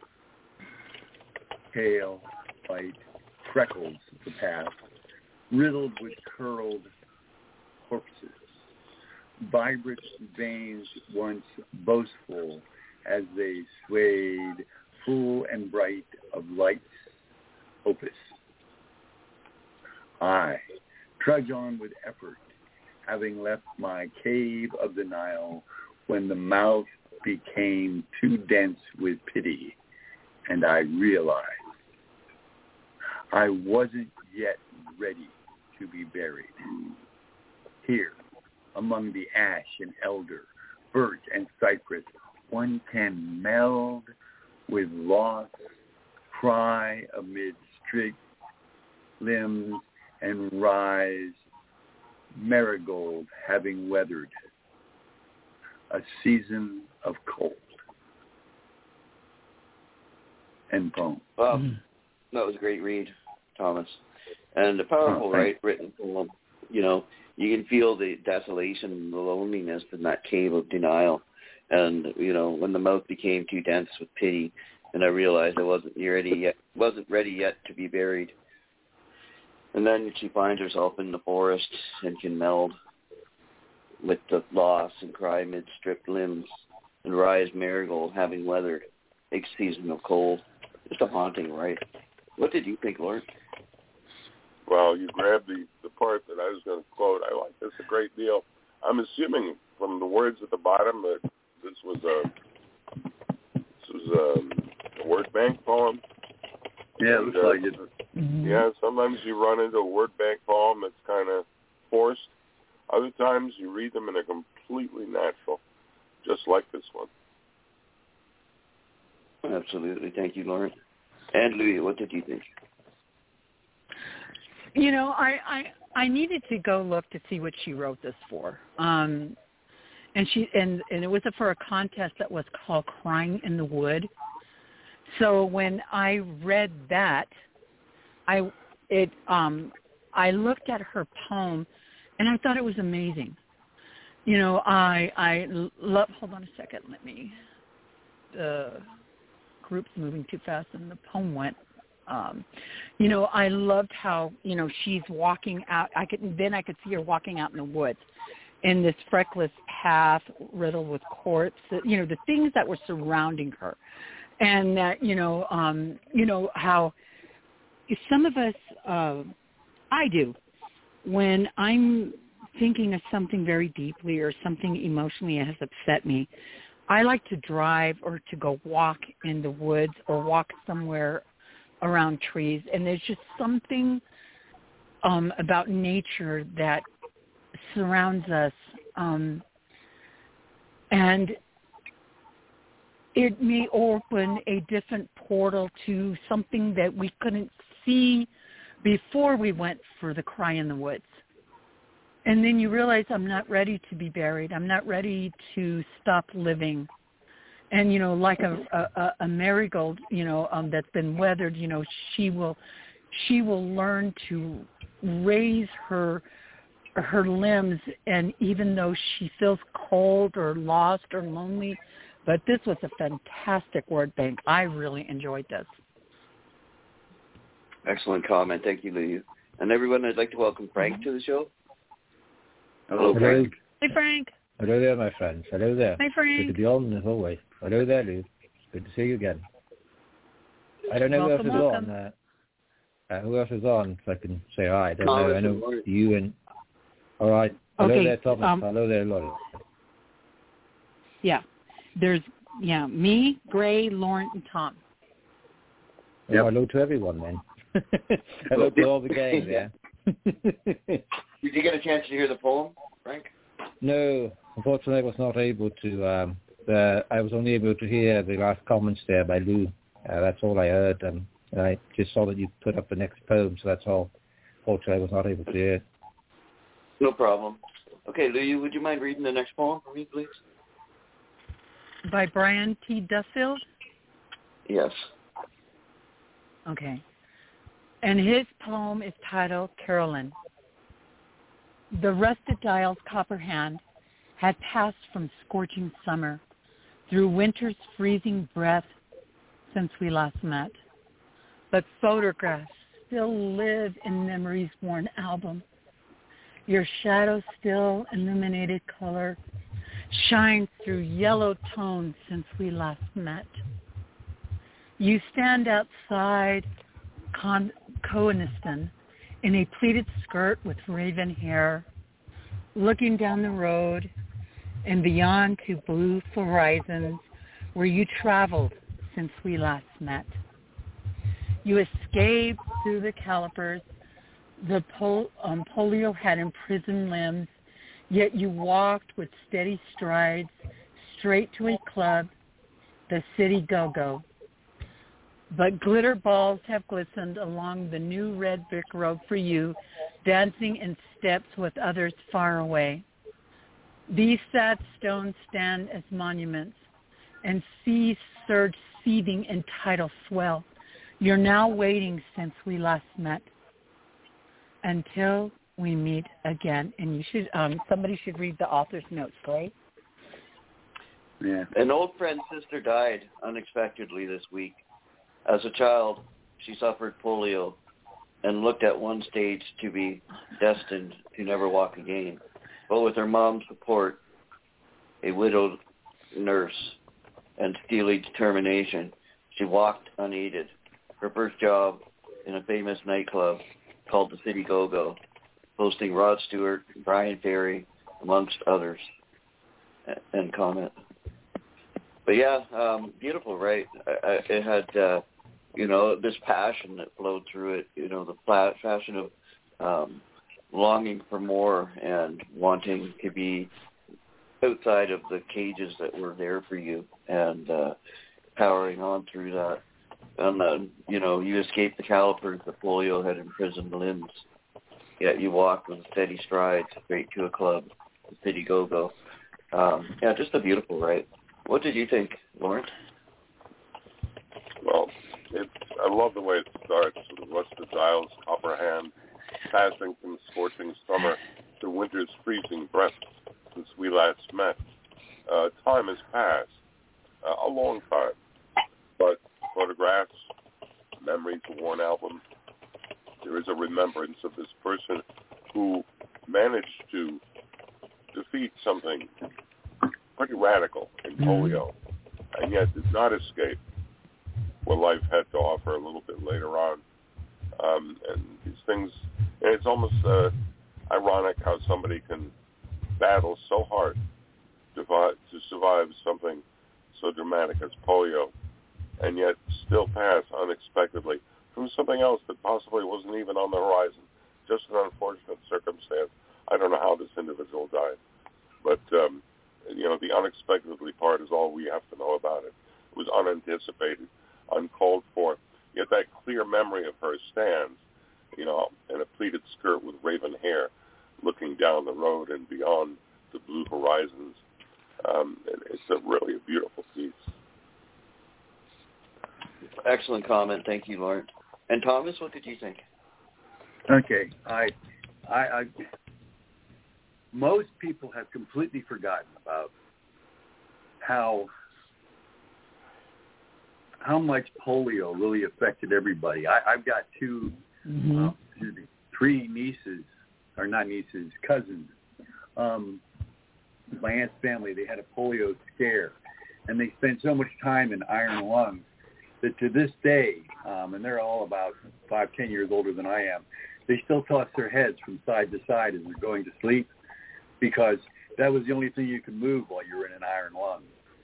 Pale, white, freckles of the past, riddled with curled corpses. Vibrant veins once boastful as they swayed, full and bright of light's opus. I trudge on with effort, having left my cave of the Nile when the mouth became too dense with pity, and I realized I wasn't yet ready to be buried. Here, among the ash and elder, birch and cypress, one can meld with loss, cry amid strict limbs, and rise, marigold having weathered a season of cold. End poem. Wow, that was a great read, Thomas. And a powerful, oh, right, written poem. You know, you can feel the desolation and the loneliness in that cave of denial. And, you know, when the mouth became too dense with pity, and I realized I wasn't ready yet, wasn't ready yet to be buried. And then she finds herself in the forest and can meld with the loss and cry amid stripped limbs and rise marigold having weathered a season of cold. Just a haunting, right? What did you think, Lord? Well, you grabbed the, the part that I was going to quote. I like this a great deal. I'm assuming from the words at the bottom that this was a this was a, a word bank poem. Yeah, it looks uh, like it. Mm-hmm. Yeah, sometimes you run into a word bank poem that's kind of forced. Other times you read them and they're completely natural, just like this one. Absolutely. Thank you, Lauren. And Louis, what did you think? You know, I, I I needed to go look to see what she wrote this for. Um, and she and, and it was for a contest that was called Crying in the Wood. So when I read that, I it um I looked at her poem and I thought it was amazing. You know, I I love hold on a second, let me the group's moving too fast and the poem went. Um, you know, I loved how, you know, she's walking out. I could then I could see her walking out in the woods in this freckless path riddled with corpses, you know, the things that were surrounding her. And that, you know, um, you know, how some of us, uh, I do, when I'm thinking of something very deeply or something emotionally has upset me, I like to drive or to go walk in the woods or walk somewhere around trees. And there's just something um, about nature that surrounds us. Um, and it may open a different portal to something that we couldn't see before we went for the cry in the woods. And then you realize I'm not ready to be buried. I'm not ready to stop living. And, you know, like a, a, a marigold, you know, um, that's been weathered, you know, she will she will learn to raise her her limbs. And even though she feels cold or lost or lonely, but this was a fantastic word bank. I really enjoyed this. Excellent comment. Thank you, Lou. And everyone, I'd like to welcome Frank to the show. Hello, Hello, Frank. Hey, Frank. Hello there, my friends. Hello there. Hi, Frank. Good to be on, as always. Hello there, Lou. Good to see you again. I don't know Welcome, who else welcome. is on. Uh, uh, who else is on, so I can say hi. I don't Oh, know. I know Lauren. you and... All right. Hello Okay, there, Thomas. um, Hello there, Lauren. Yeah. There's, yeah, me, Gray, Lauren, and Tom. Well, Yep. hello to everyone, then. Hello to all the gang there. Did you get a chance to hear the poem, Frank? No, unfortunately, I was not able to. Um, uh, I was only able to hear the last comments there by Lou. Uh, that's all I heard. Um, and I just saw that you put up the next poem, so that's all. Unfortunately, I was not able to hear. No problem. Okay, Lou, would you mind reading the next poem for me, please? by Brian T. Duffield? Yes. Okay. And his poem is titled Carolyn. The rusted dial's copper hand had passed from scorching summer through winter's freezing breath since we last met. But photographs still live in memory's worn album. Your shadow still illuminated color shines through yellow tones since we last met. You stand outside Con- Coniston in a pleated skirt with raven hair, looking down the road and beyond to blue horizons where you traveled since we last met. You escaped through the calipers. The pol- um, polio had imprisoned limbs, yet you walked with steady strides straight to a club, the City Go-Go. But glitter balls have glistened along the new red brick road for you, dancing in steps with others far away. These sad stones stand as monuments, and seas surge seething in tidal swell. You're now waiting since we last met. Until we meet again. And you should, um, somebody should read the author's notes, right? Yeah. An old friend's sister died unexpectedly this week. As a child, she suffered polio and looked at one stage to be destined to never walk again. But with her mom's support, a widowed nurse, and steely determination, she walked unaided. Her first job in a famous nightclub called the City Go-Go, hosting Rod Stewart, Brian Ferry, amongst others, and comment. But yeah, um, beautiful, right? I, I, it had, uh, you know, this passion that flowed through it, you know, the pla- passion of um, longing for more and wanting to be outside of the cages that were there for you and uh, powering on through that. And, uh, you know, you escaped the calipers that polio had imprisoned limbs, yet you walked with steady strides straight to a club, the City Go-Go. Um, yeah, just a beautiful, right? What did you think, Lawrence? Well, it's, I love the way it starts. What's the dial's copper hand, passing from scorching summer to winter's freezing breath since we last met. Uh, time has passed, uh, a long time, but photographs, memories, a worn album, there is a remembrance of this person who managed to defeat something pretty radical in polio, and yet did not escape what life had to offer a little bit later on. Um, and these things, and it's almost uh, ironic how somebody can battle so hard to, to survive something so dramatic as polio, and yet still pass unexpectedly from something else that possibly wasn't even on the horizon, just an unfortunate circumstance. I don't know how this individual died, but um, you know, the unexpectedly part is all we have to know about it. It was unanticipated, uncalled for, yet that clear memory of her stands, you know, in a pleated skirt with raven hair, looking down the road and beyond the blue horizons. Um, it, it's a really a beautiful piece. Excellent comment. Thank you, Lawrence. And Thomas, what did you think? Okay. I, I, I, most people have completely forgotten about how how much polio really affected everybody. I, I've got two, mm-hmm. uh, excuse me, three nieces, or not nieces, cousins. Um, my aunt's family, they had a polio scare, and they spent so much time in iron lungs that to this day, um, and they're all about five, ten years older than I am, they still toss their heads from side to side as they're going to sleep, because that was the only thing you could move while you were in an iron lung.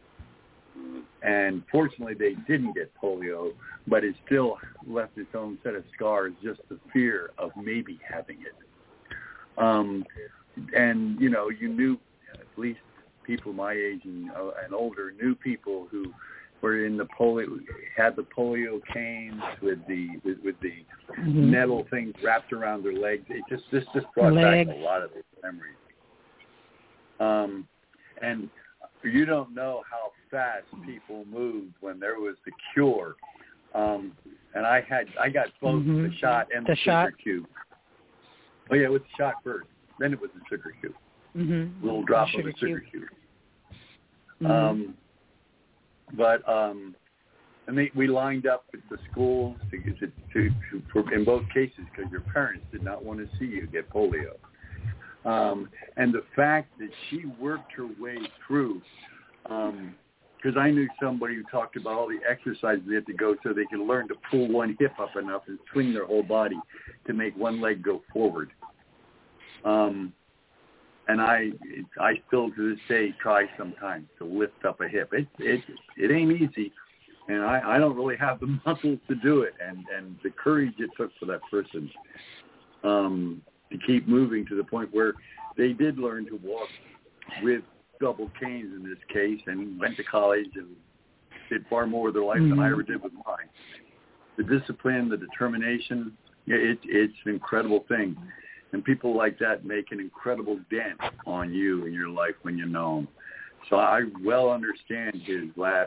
And fortunately, they didn't get polio, but it still left its own set of scars, just the fear of maybe having it. Um, and, you know, you knew, at least people my age and, uh, and older, knew people who were in the polio, had the polio canes with the with, with the mm-hmm. metal things wrapped around their legs. It just this just brought Leg. back a lot of those memories. Um, and you don't know how fast people moved when there was the cure. Um, and I had I got both mm-hmm. the shot and the, the sugar shot. cube. Oh yeah, it was the shot first. Then it was the sugar cube. Mm-hmm. A little drop the of the sugar cube. cube. Mm-hmm. Um, but um, and they, we lined up at the schools to, to, to, to for, in both cases because your parents did not want to see you get polio. Um, and the fact that she worked her way through, because um, I knew somebody who talked about all the exercises they had to go so they could learn to pull one hip up enough and swing their whole body to make one leg go forward. Um, and I, it, I still to this day try sometimes to lift up a hip. It, it, it ain't easy, and I, I don't really have the muscles to do it. And, and the courage it took for that person um, to keep moving to the point where they did learn to walk with double canes in this case, and went to college and did far more with their life mm-hmm. than I ever did with mine. The discipline, the determination, it, it's an incredible thing. And people like that make an incredible dent on you in your life when you know them. So I well understand his last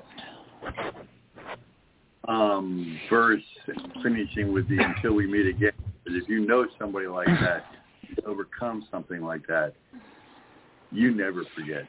um, verse, finishing with the "until we meet again." Because if you know somebody like that, overcome something like that, you never forget.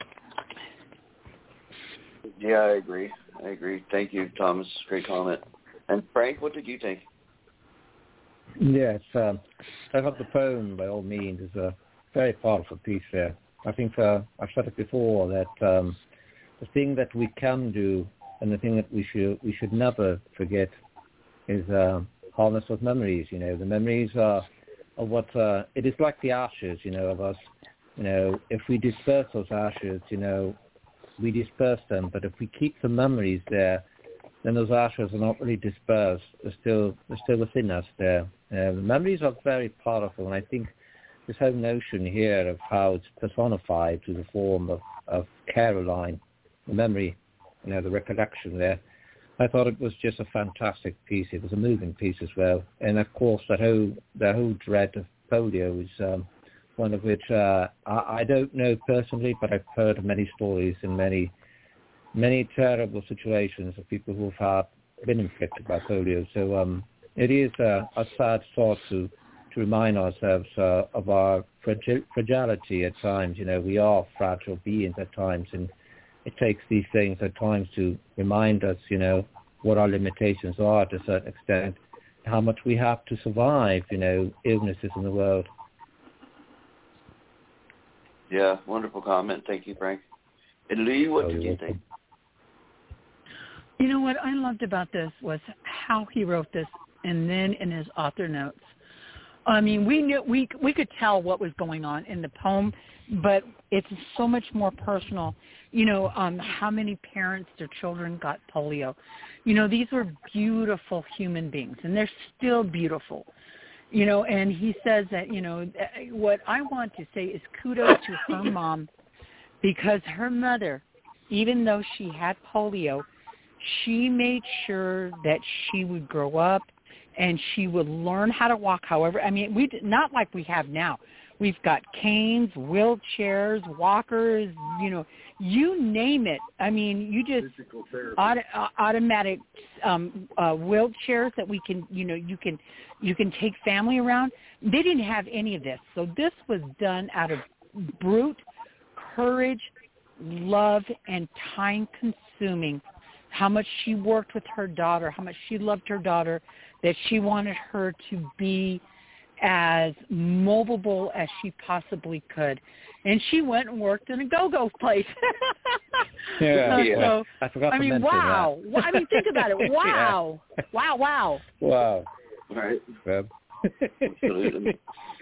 Yeah, I agree. I agree. Thank you, Thomas. Great comment. And Frank, what did you think? Yes, um, I thought the poem, by all means, is a very powerful piece there. I think uh, I've said it before that um, the thing that we can do and the thing that we should we should never forget is uh, harness of memories. You know, the memories are, are what uh, it is like the ashes. You know, of us. You know, if we disperse those ashes, you know, we disperse them. But if we keep the memories there, then those ashes are not really dispersed. They're still they're still within us there. Uh, the memories are very powerful, and I think this whole notion here of how it's personified to the form of, of Caroline, the memory, you know, the recollection there, I thought it was just a fantastic piece. It was a moving piece as well. And of course, that whole, that whole dread of polio is um, one of which uh, I, I don't know personally, but I've heard many stories and many many terrible situations of people who have been infected by polio. So um, it is uh, a sad thought to, to remind ourselves uh, of our fragil- fragility at times. You know, we are fragile beings at times, and it takes these things at times to remind us, you know, what our limitations are to a certain extent, how much we have to survive, you know, illnesses in the world. Yeah, wonderful comment. Thank you, Frank. And Lee, what oh, did you welcome. think? You know what I loved about this was how he wrote this, and then in his author notes. I mean, we knew we we could tell what was going on in the poem, but it's so much more personal. You know, um, how many parents, their children got polio. You know, these were beautiful human beings, and they're still beautiful. You know, and he says that, you know, what I want to say is kudos to her mom, because her mother, even though she had polio, she made sure that she would grow up and she would learn how to walk. However, I mean, we not like we have now. We've got canes, wheelchairs, walkers, you know, you name it. I mean, you just auto, uh, automatic um, uh, wheelchairs that we can, you know, you can you can take family around. They didn't have any of this, so this was done out of brute courage, love, and time-consuming. How much she worked with her daughter, how much she loved her daughter, that she wanted her to be as movable as she possibly could. And she went and worked in a go-go place. yeah, uh, yeah. So, I forgot I to mean, mention wow. that. I mean, think about it. Wow. Yeah. Wow, wow. Wow. Right. Fab. Absolutely.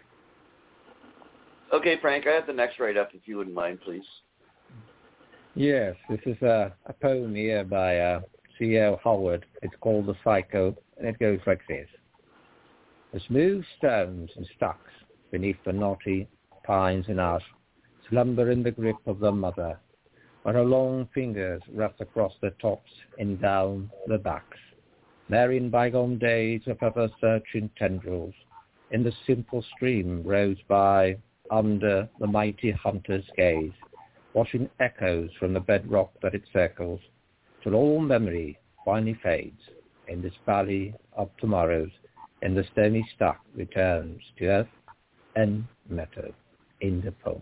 Okay, Frank, I have the next write-up, if you wouldn't mind, please. Yes, this is a, a poem here by uh, C L Howard. It's called The Psycho, and it goes like this. The smooth stones and stocks beneath the knotty pines and ash slumber in the grip of the mother, when her long fingers rest across the tops and down the backs. There in bygone days of ever searching tendrils, in the simple stream rose by under the mighty hunter's gaze, washing echoes from the bedrock that it circles, till all memory finally fades in this valley of tomorrows, and the stony stock returns to earth and matter in the poem.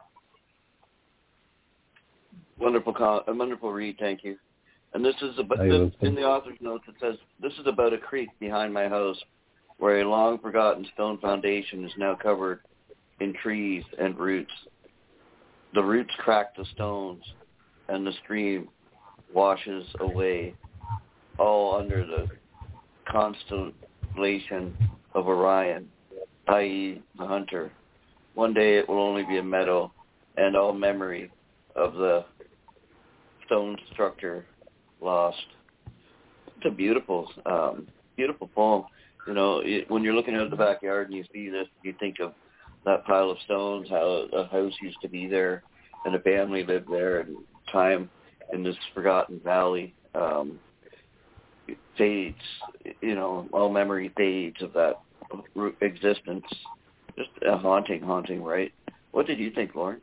Wonderful, con- a wonderful read. Thank you. And this is about, this, in the author's notes. It says this is about a creek behind my house, where a long forgotten stone foundation is now covered in trees and roots. The roots crack the stones, and the stream washes away, all under the constellation of Orion, that is the hunter. One day it will only be a meadow, and all memory of the stone structure lost. It's a beautiful, um, beautiful poem. You know, it, when you're looking out the backyard and you see this, you think of that pile of stones, how a house used to be there, and a family lived there, and time in this forgotten valley um, fades. You know, all memory fades of that existence. Just a haunting, haunting, right? What did you think, Lauren?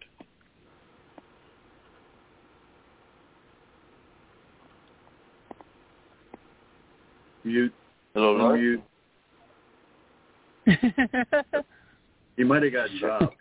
Mute. Hello, Lauren? Mute. He might have got dropped.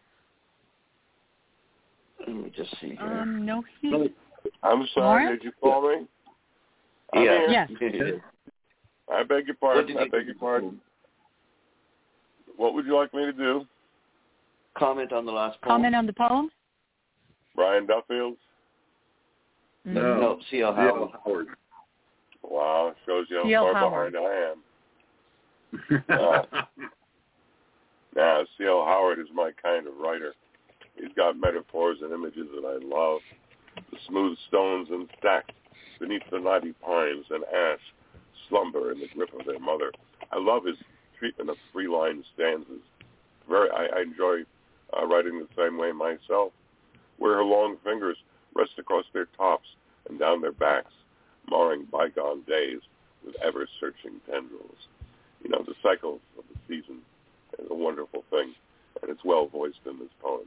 Let me just see here. Um, no, he... I'm sorry, Lauren? did you call me? I'm Yeah. here. Yes. I beg your What pardon. did I you beg your pardon. What would you like me to do? Comment on the last poem. Comment on the poem? Brian Duffield? No, No, C L. C L. Howard. Howard. Wow, shows you C how L. far Howard. behind I am. Uh, Now, C L. Howard is my kind of writer. He's got metaphors and images that I love. The smooth stones and stacks beneath the knotty pines and ash slumber in the grip of their mother. I love his treatment of three-line stanzas. Very, I, I enjoy uh, writing the same way myself, where her long fingers rest across their tops and down their backs, marring bygone days with ever-searching tendrils. You know, the cycle of the season is a wonderful thing, and it's well voiced in this poem.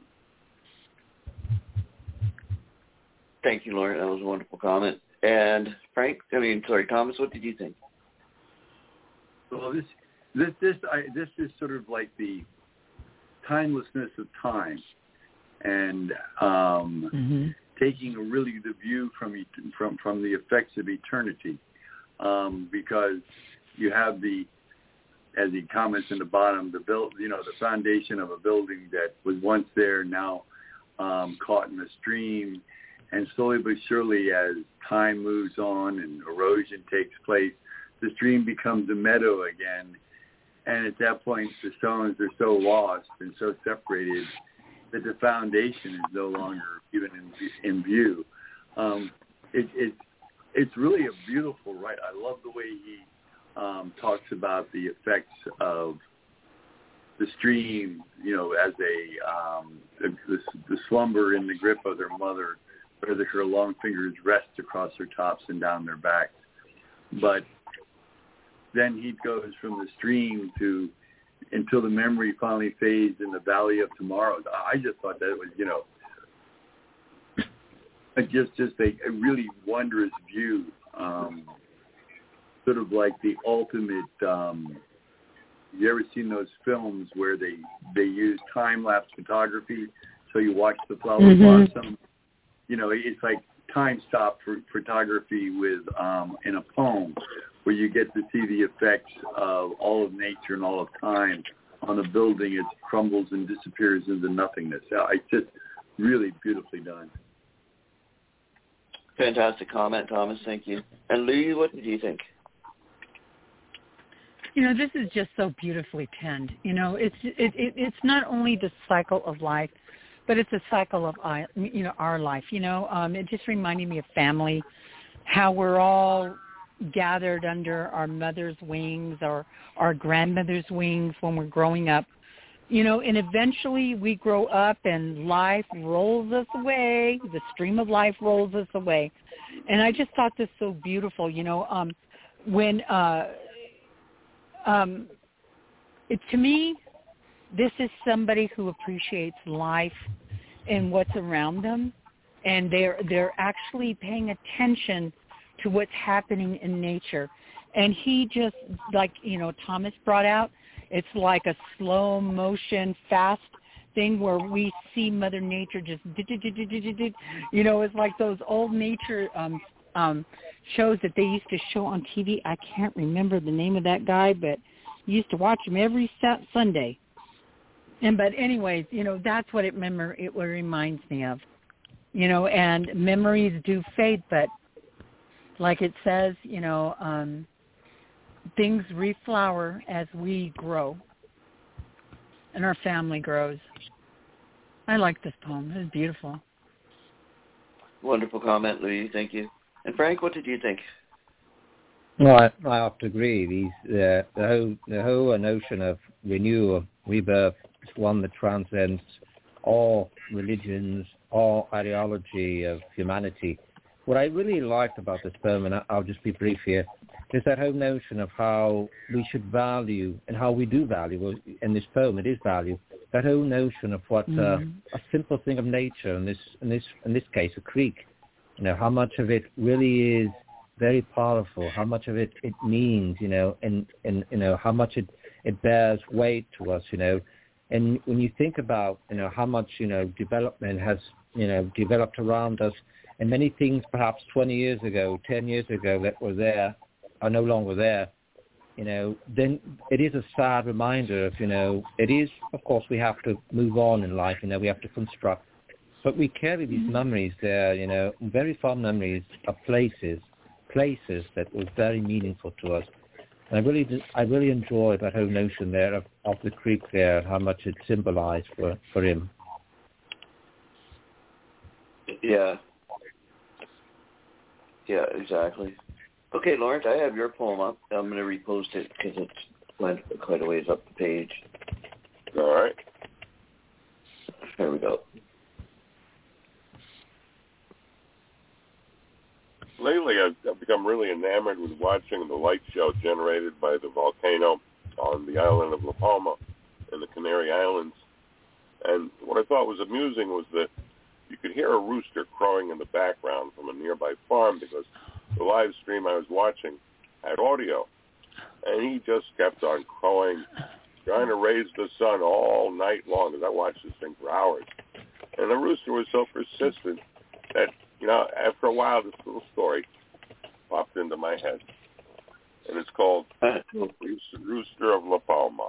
Thank you, Lauren. That was a wonderful comment. And Frank, I mean, sorry, Thomas, what did you think? Well, this, this, this, I, this is sort of like the timelessness of time, and um, Mm-hmm. taking really the view from et- from from the effects of eternity, um, because you have the, as he comments in the bottom, the build, you know, the foundation of a building that was once there, now um, caught in the stream, and slowly but surely, as time moves on and erosion takes place, the stream becomes a meadow again, and at that point, the stones are so lost and so separated that the foundation is no longer even in, in view. Um, it, it, it's really a beautiful write. I love the way he um, talks about the effects of the stream, you know, as a um, the, the, the slumber in the grip of their mother, where the, her long fingers rest across their tops and down their backs. But then he goes from the stream to until the memory finally fades in the valley of tomorrow. I just thought that was, you know, just just a, a really wondrous view, um, sort of like the ultimate. Um, you ever seen those films where they they use time lapse photography? So you watch the flowers Mm-hmm. blossom. You know, it's like time stop for photography with um, in a poem, where you get to see the effects of all of nature and all of time on a building as it crumbles and disappears into nothingness. It's just really beautifully done. Fantastic comment, Thomas. Thank you. And Lou, what did you think? You know, this is just so beautifully penned. You know, it's it, it it's not only the cycle of life, but it's a cycle of I, you know our life. You know, um, it just reminded me of family, how we're all gathered under our mother's wings or our grandmother's wings when we're growing up. You know, and eventually we grow up and life rolls us away. The stream of life rolls us away. And I just thought this so beautiful, you know, um, when, uh, um, it, to me, this is somebody who appreciates life and what's around them. And they're, they're actually paying attention to what's happening in nature. And he just, like, you know, Thomas brought out, it's like a slow motion, fast thing where we see Mother Nature just, you know, it's like those old nature um, um, shows that they used to show on T V. I can't remember the name of that guy, but you used to watch him every Sunday. And but anyways, you know, that's what it memor- it reminds me of, you know, and memories do fade, but like it says, you know, um, things reflower as we grow and our family grows. I like this poem. It was beautiful. Wonderful comment, Louis. Thank you. And Frank, what did you think? No, I, I have to agree. These uh, the whole the whole notion of renewal, rebirth, is one that transcends all religions, all ideology of humanity. What I really liked about this poem, and I'll just be brief here, is that whole notion of how we should value and how we do value. Well, in this poem, it is value. That whole notion of what mm-hmm. uh, a simple thing of nature, in this in this in this case, a creek. You know, how much of it really is very powerful. How much of it it means. You know, and and you know how much it it bears weight to us. You know, and when you think about you know how much you know development has you know developed around us. And many things perhaps twenty years ago, ten years ago that were there are no longer there, you know, then it is a sad reminder of, you know, it is, of course, we have to move on in life, you know, we have to construct. But we carry these mm-hmm. memories there, you know, very fond memories of places, places that were very meaningful to us. And I really, I really enjoyed that whole notion there of, of the creek there, how much it symbolized for, for him. Yeah. Yeah, exactly. Okay, Lawrence, I have your poem up. I'm going to repost it because it's quite, quite a ways up the page. All right. There we go. Lately, I've become really enamored with watching the light show generated by the volcano on the island of La Palma in the Canary Islands. And what I thought was amusing was that you could hear a rooster crowing in the background from a nearby farm because the live stream I was watching had audio. And he just kept on crowing, trying to raise the sun all night long, because I watched this thing for hours. And the rooster was so persistent that, you know, after a while, this little story popped into my head. And it's called Rooster of La Palma.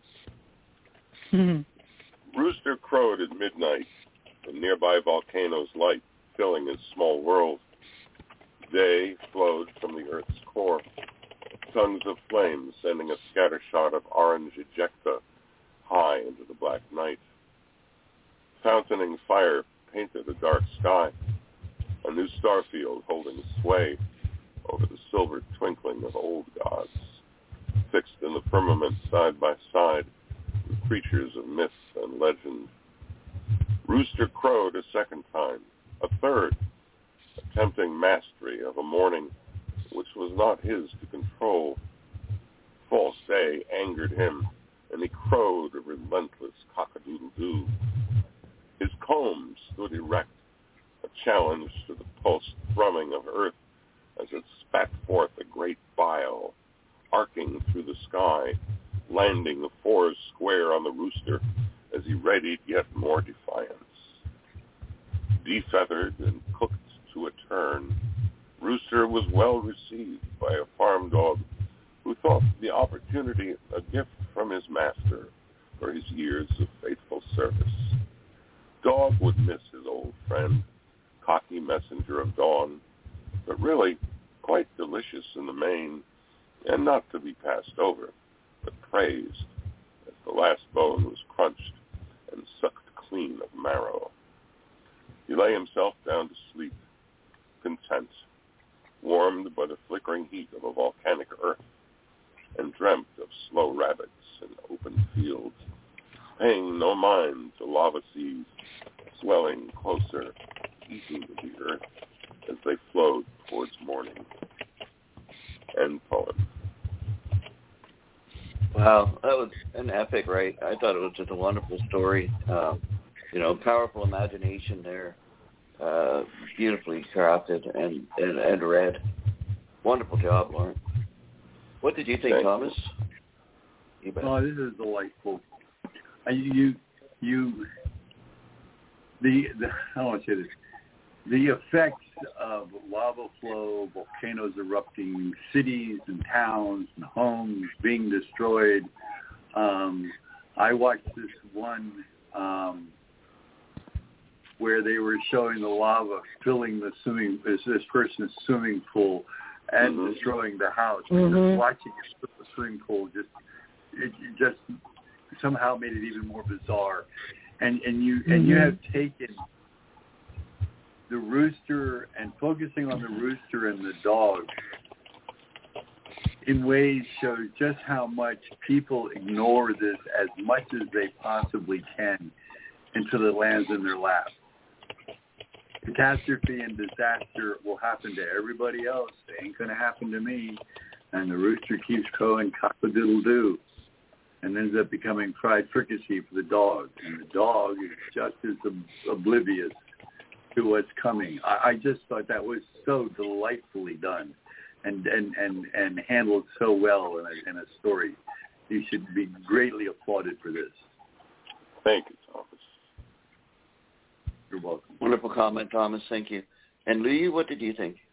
Mm-hmm. Rooster crowed at midnight, the nearby volcano's light filling his small world. Day flowed from the Earth's core, tongues of flame sending a scattershot of orange ejecta high into the black night. Fountaining fire painted a dark sky, a new starfield holding sway over the silver twinkling of old gods, fixed in the firmament side by side with creatures of myth and legend. Rooster crowed a second time, a third, attempting mastery of a morning which was not his to control. False day angered him, and he crowed a relentless cock-a-doodle-doo. His comb stood erect, a challenge to the pulsed thrumming of earth as it spat forth a great bile, arcing through the sky, landing four square on the rooster as he readied yet more defiance. Defeathered and cooked to a turn, Rooster was well received by a farm dog who thought the opportunity a gift from his master for his years of faithful service. Dog would miss his old friend, cocky messenger of dawn, but really quite delicious in the main, and not to be passed over, but praised as the last bone was crunched and sucked clean of marrow. He lay himself down to sleep, content, warmed by the flickering heat of a volcanic earth, and dreamt of slow rabbits in open fields, paying no mind to lava seas swelling closer, eating the earth as they flowed towards morning. End poem. Wow, that was an epic, right? I thought it was just a wonderful story. Uh, you know, powerful imagination there, uh, beautifully crafted and, and, and read. Wonderful job, Lauren. What did you think, Thank Thomas? You oh, this is delightful. Uh, you, you, the, the, I don't want to say this. The effects of lava flow, volcanoes erupting, cities and towns and homes being destroyed. Um, I watched this one um, where they were showing the lava filling the swimming, this, this person's swimming pool and mm-hmm. destroying the house. Mm-hmm. Just watching it fill the swimming pool just it, it just somehow made it even more bizarre. And and you and mm-hmm. you have taken the rooster and focusing on the rooster and the dog in ways shows just how much people ignore this as much as they possibly can until it lands in their lap. Catastrophe and disaster will happen to everybody else. It ain't going to happen to me. And the rooster keeps crowing cock-a-doodle-doo and ends up becoming fried fricassee for the dog. And the dog is just as ob- oblivious to what's coming. I, I just thought that was so delightfully done and, and, and, and handled so well in a, in a story. You should be greatly applauded for this. Thank you, Thomas. You're welcome. Wonderful comment, Thomas. Thank you. And Lee, what did you think?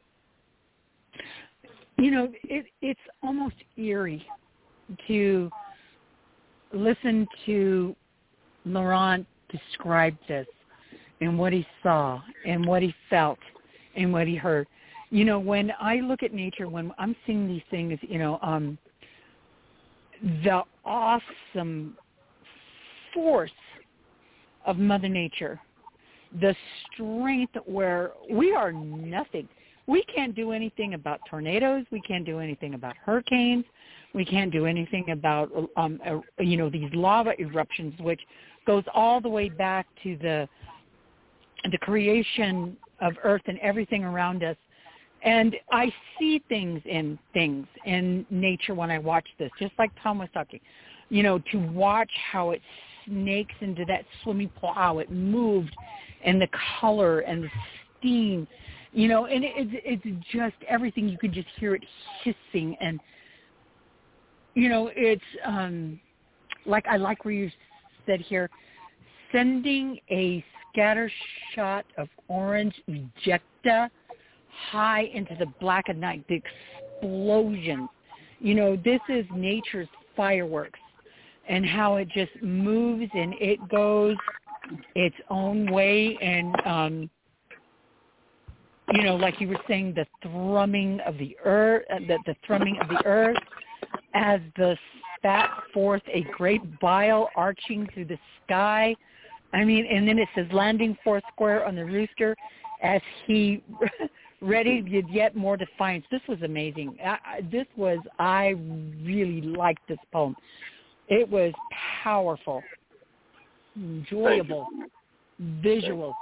You know, it, it's almost eerie to listen to Laurent describe this and what he saw and what he felt and what he heard. You know, when I look at nature, when I'm seeing these things, you know, um, the awesome force of Mother Nature, the strength where we are nothing. We can't do anything about tornadoes. We can't do anything about hurricanes. We can't do anything about, um, uh, you know, these lava eruptions, which goes all the way back to the the creation of Earth and everything around us. And I see things in things in nature when I watch this, just like Tom was talking. You know, to watch how it snakes into that swimming pool, how it moved, and the color and the steam, you know, and it, it's it's just everything. You could just hear it hissing, and you know, it's um, like I like where you said here, sending a scatter shot of orange ejecta high into the black of night, the explosions. You know, this is nature's fireworks, and how it just moves and it goes its own way. And, um, you know, like you were saying, the thrumming of the earth, uh, the, the thrumming of the earth as the spat forth a great bile arching through the sky. I mean, and then it says landing four square on the rooster as he ready with yet more defiance. This was amazing. I, I, this was, I really liked this poem. It was powerful, enjoyable, visual.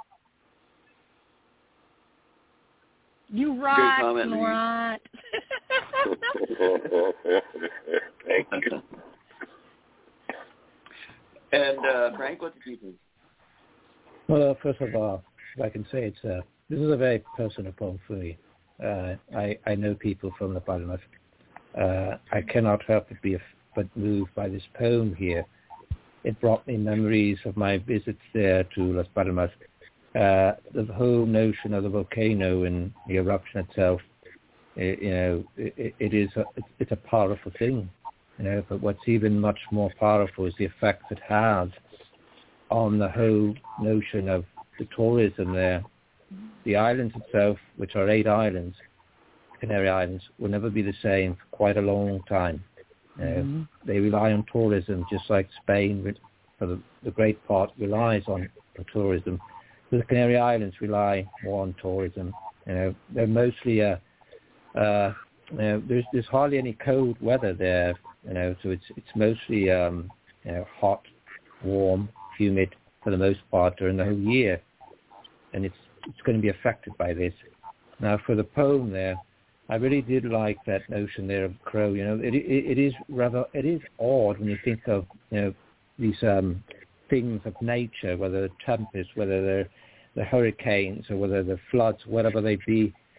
You rock, Laurent. Thank you. And uh, Frank, what did you think? Well, first of all, if I can say it's uh, this is a very personal poem for me. Uh, I I know people from the Bottom. Uh, I cannot help but be but moved by this poem here. It brought me memories of my visits there to Las Palmas. Uh, the whole notion of the volcano and the eruption itself, it, you know, it, it is a, it's a powerful thing. You know, but what's even much more powerful is the effect it has on the whole notion of the tourism there. The islands itself, which are eight islands, Canary Islands, will never be the same for quite a long time. Uh, mm-hmm. They rely on tourism, just like Spain, for the, the great part, relies on, on tourism. The Canary Islands rely more on tourism. You know, they're mostly a. Uh, you know, there's there's hardly any cold weather there. You know, so it's it's mostly um, you know, hot, warm, humid for the most part during the whole year, and it's it's going to be affected by this. Now, for the poem there, I really did like that notion there of crow. You know, it it, it is rather it is odd when you think of you know these um, things of nature, whether they're tempests, whether they're the hurricanes, or whether they're floods, whatever they be,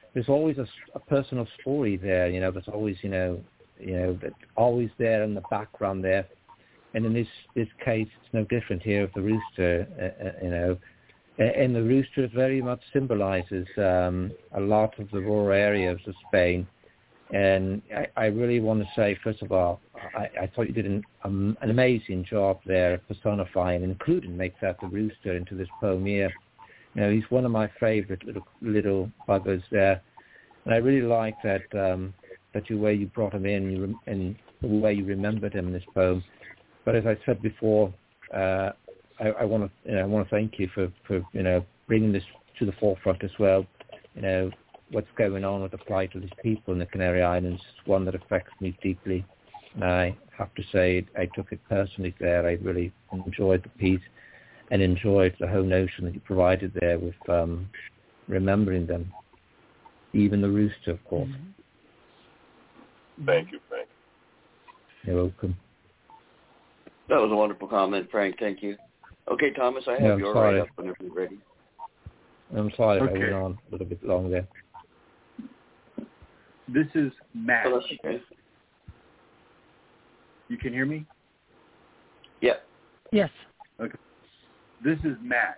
there's always a, a personal story there, you know, that's always, you know, you know, that's always there in the background there. And in this, this case, it's no different here with the rooster, uh, uh, you know. And the rooster very much symbolizes um, a lot of the rural areas of Spain. And I, I really want to say, first of all, I, I thought you did an, um, an amazing job there personifying, including makes that the rooster into this poem here. You know, he's one of my favorite little little buggers there. And I really like that um, that you way you brought him in you, and the way you remembered him in this poem. But as I said before, uh, I, I want to you know, I want to thank you for, for you know bringing this to the forefront as well. You know what's going on with the plight of these people in the Canary Islands is one that affects me deeply. And I have to say, I took it personally there. I really enjoyed the piece and enjoyed the whole notion that you provided there with um, remembering them, even the rooster, of course. Thank you, Frank. You're welcome. That was a wonderful comment, Frank. Thank you. Okay, Thomas, I have Yeah, your sorry. write-up whenever you're ready. I'm sorry if Okay. I went on a little bit long there. This is Matt. Oh, that's okay. You can hear me? Yeah. Yes. Okay. This is MASH.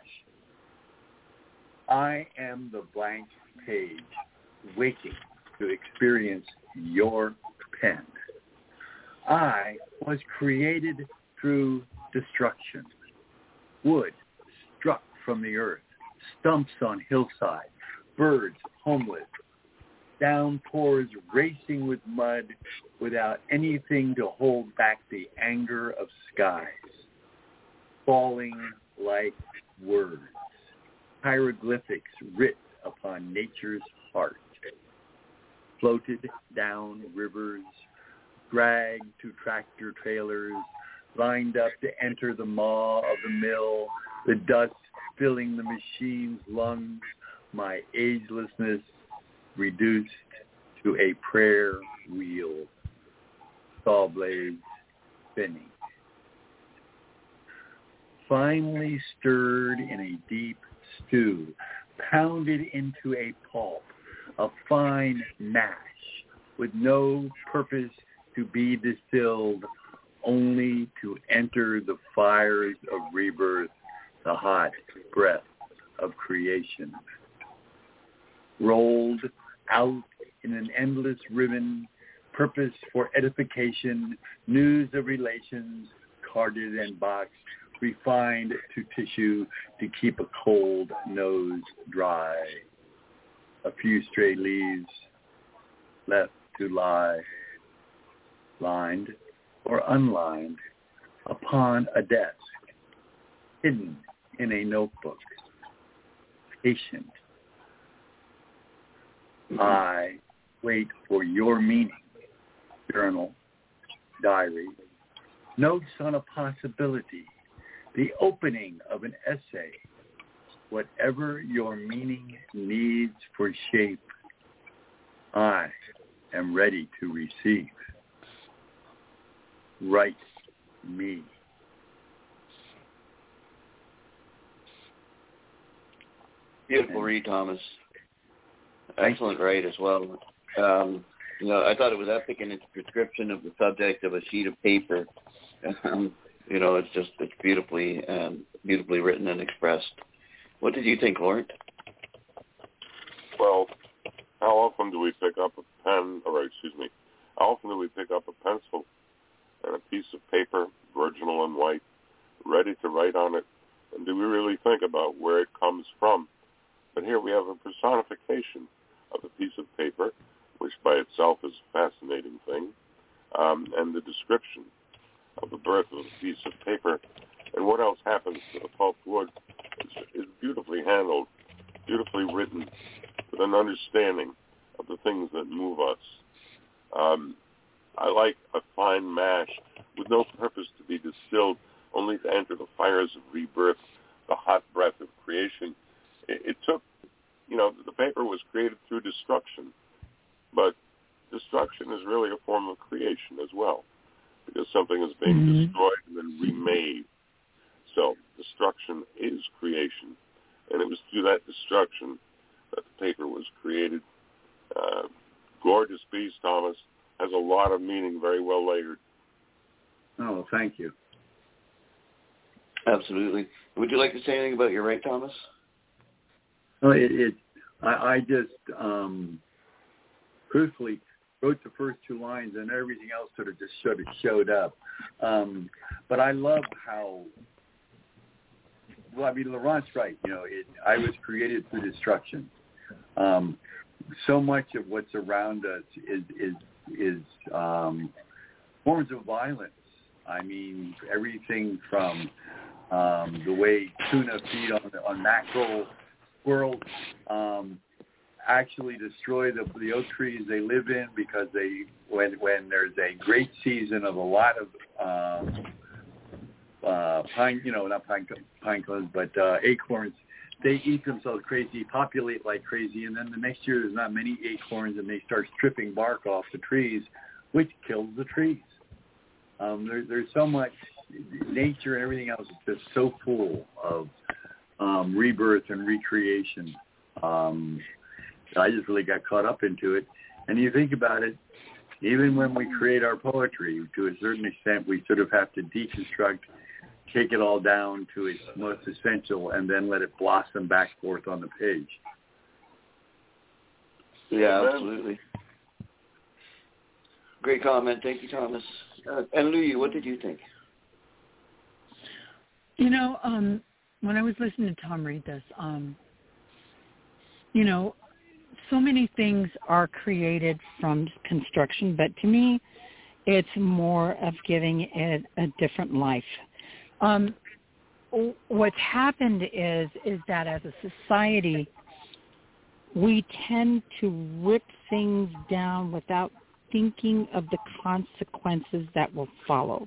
I am the blank page, waking to experience your pen. I was created through destruction. Wood struck from the earth, stumps on hillside, birds homeless, downpours racing with mud without anything to hold back the anger of skies, falling like words, hieroglyphics writ upon nature's heart, floated down rivers, dragged to tractor trailers, lined up to enter the maw of the mill, the dust filling the machine's lungs, my agelessness reduced to a prayer wheel, saw blades spinning. Finely stirred in a deep stew, pounded into a pulp, a fine mash with no purpose to be distilled, only to enter the fires of rebirth, the hot breath of creation. Rolled out in an endless ribbon, purpose for edification, news of relations, carded and boxed, refined to tissue to keep a cold nose dry. A few stray leaves left to lie, lined or unlined, upon a desk, hidden in a notebook, patient. I wait for your meaning, journal, diary, notes on a possibility, the opening of an essay, whatever your meaning needs for shape, I am ready to receive. Write me. Beautiful read, Thomas. Excellent write as well. Um, you know, I thought it was epic in its description of the subject of a sheet of paper. Um, you know, it's just it's beautifully, um, beautifully written and expressed. What did you think, Laurent? Well, how often do we pick up a pen, or excuse me, how often do we pick up a pencil and a piece of paper, virginal and white, ready to write on it, and do we really think about where it comes from? But here we have a personification of a piece of paper, which by itself is a fascinating thing, um, and the description of the birth of a piece of paper, and what else happens to the pulp wood is, is beautifully handled, beautifully written, with an understanding of the things that move us. Um, I like a fine mash with no purpose to be distilled, only to enter the fires of rebirth, the hot breath of creation. It, it took, you know, the paper was created through destruction, but destruction is really a form of creation as well, because something is being mm-hmm. destroyed and then remade. So destruction is creation, and it was through that destruction that the paper was created, Uh, gorgeous piece, Thomas. Has a lot of meaning, very well layered. Oh, thank you. Absolutely. Would you like to say anything about your right, Thomas? Oh, it, it I, I just um, truthfully wrote the first two lines, and everything else sort of just sort of showed up. Um, but I love how. Well, I mean, Laurent's right. You know, it, I was created through destruction. Um, so much of what's around us is is is um, forms of violence. I mean, everything from um, the way tuna feed on on mackerel, squirrels, um, actually destroy the the oak trees they live in because they when when there's a great season of a lot of um, uh, pine, you know, not pine pine cones, but uh, acorns. They eat themselves crazy, populate like crazy, and then the next year there's not many acorns, and they start stripping bark off the trees, which kills the trees. Um, there, there's so much nature and everything else is just so full of um, rebirth and recreation. Um, I just really got caught up into it. And you think about it, even when we create our poetry, to a certain extent, we sort of have to deconstruct, take it all down to its most essential, and then let it blossom back forth on the page. Yeah, absolutely. Great comment. Thank you, Thomas. Uh, and Louie, what did you think? You know, um, when I was listening to Tom read this, um, you know, so many things are created from construction, but to me, it's more of giving it a different life. Um, what's happened is is that as a society, we tend to rip things down without thinking of the consequences that will follow.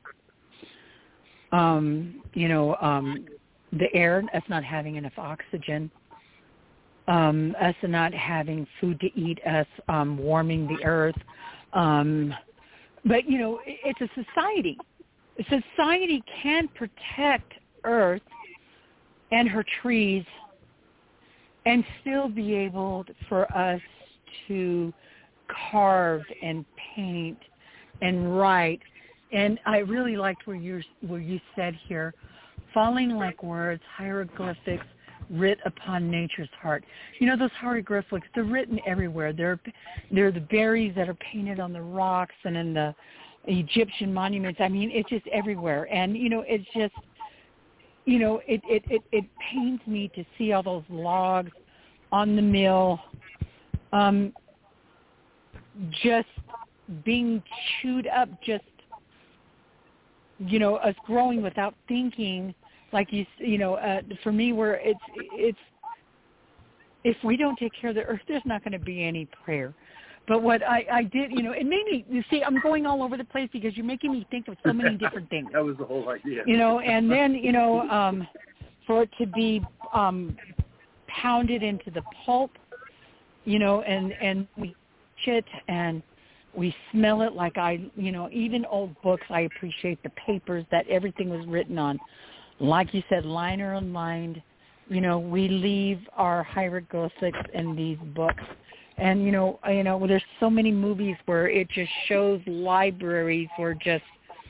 Um, you know, um, the air, us not having enough oxygen, um, us not having food to eat, us um, warming the earth. Um, but, you know, it's a society. Society can protect Earth and her trees and still be able for us to carve and paint and write. And I really liked where you where you said here, falling like words, hieroglyphics writ upon nature's heart. You know, those hieroglyphics, they're written everywhere. They're they're the berries that are painted on the rocks and in the Egyptian monuments. I mean, it's just everywhere. And, you know, it's just, you know, it, it, it, it pains me to see all those logs on the mill um, just being chewed up, just, you know, us growing without thinking, like you, you know, uh, for me, where it's, it's, if we don't take care of the earth, there's not going to be any prayer. But what I, I did, you know, it made me, you see, I'm going all over the place because you're making me think of so many different things. That was the whole idea. You know, and then, you know, um, for it to be um, pounded into the pulp, you know, and, and we chit and we smell it like I, you know, even old books, I appreciate the papers that everything was written on. Like you said, liner unlined, you know, we leave our hieroglyphics in these books. And, you know, you know, there's so many movies where it just shows libraries where just,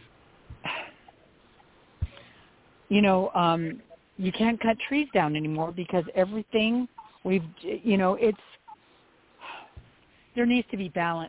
you know, um, you can't cut trees down anymore because everything we've, you know, it's, there needs to be balance.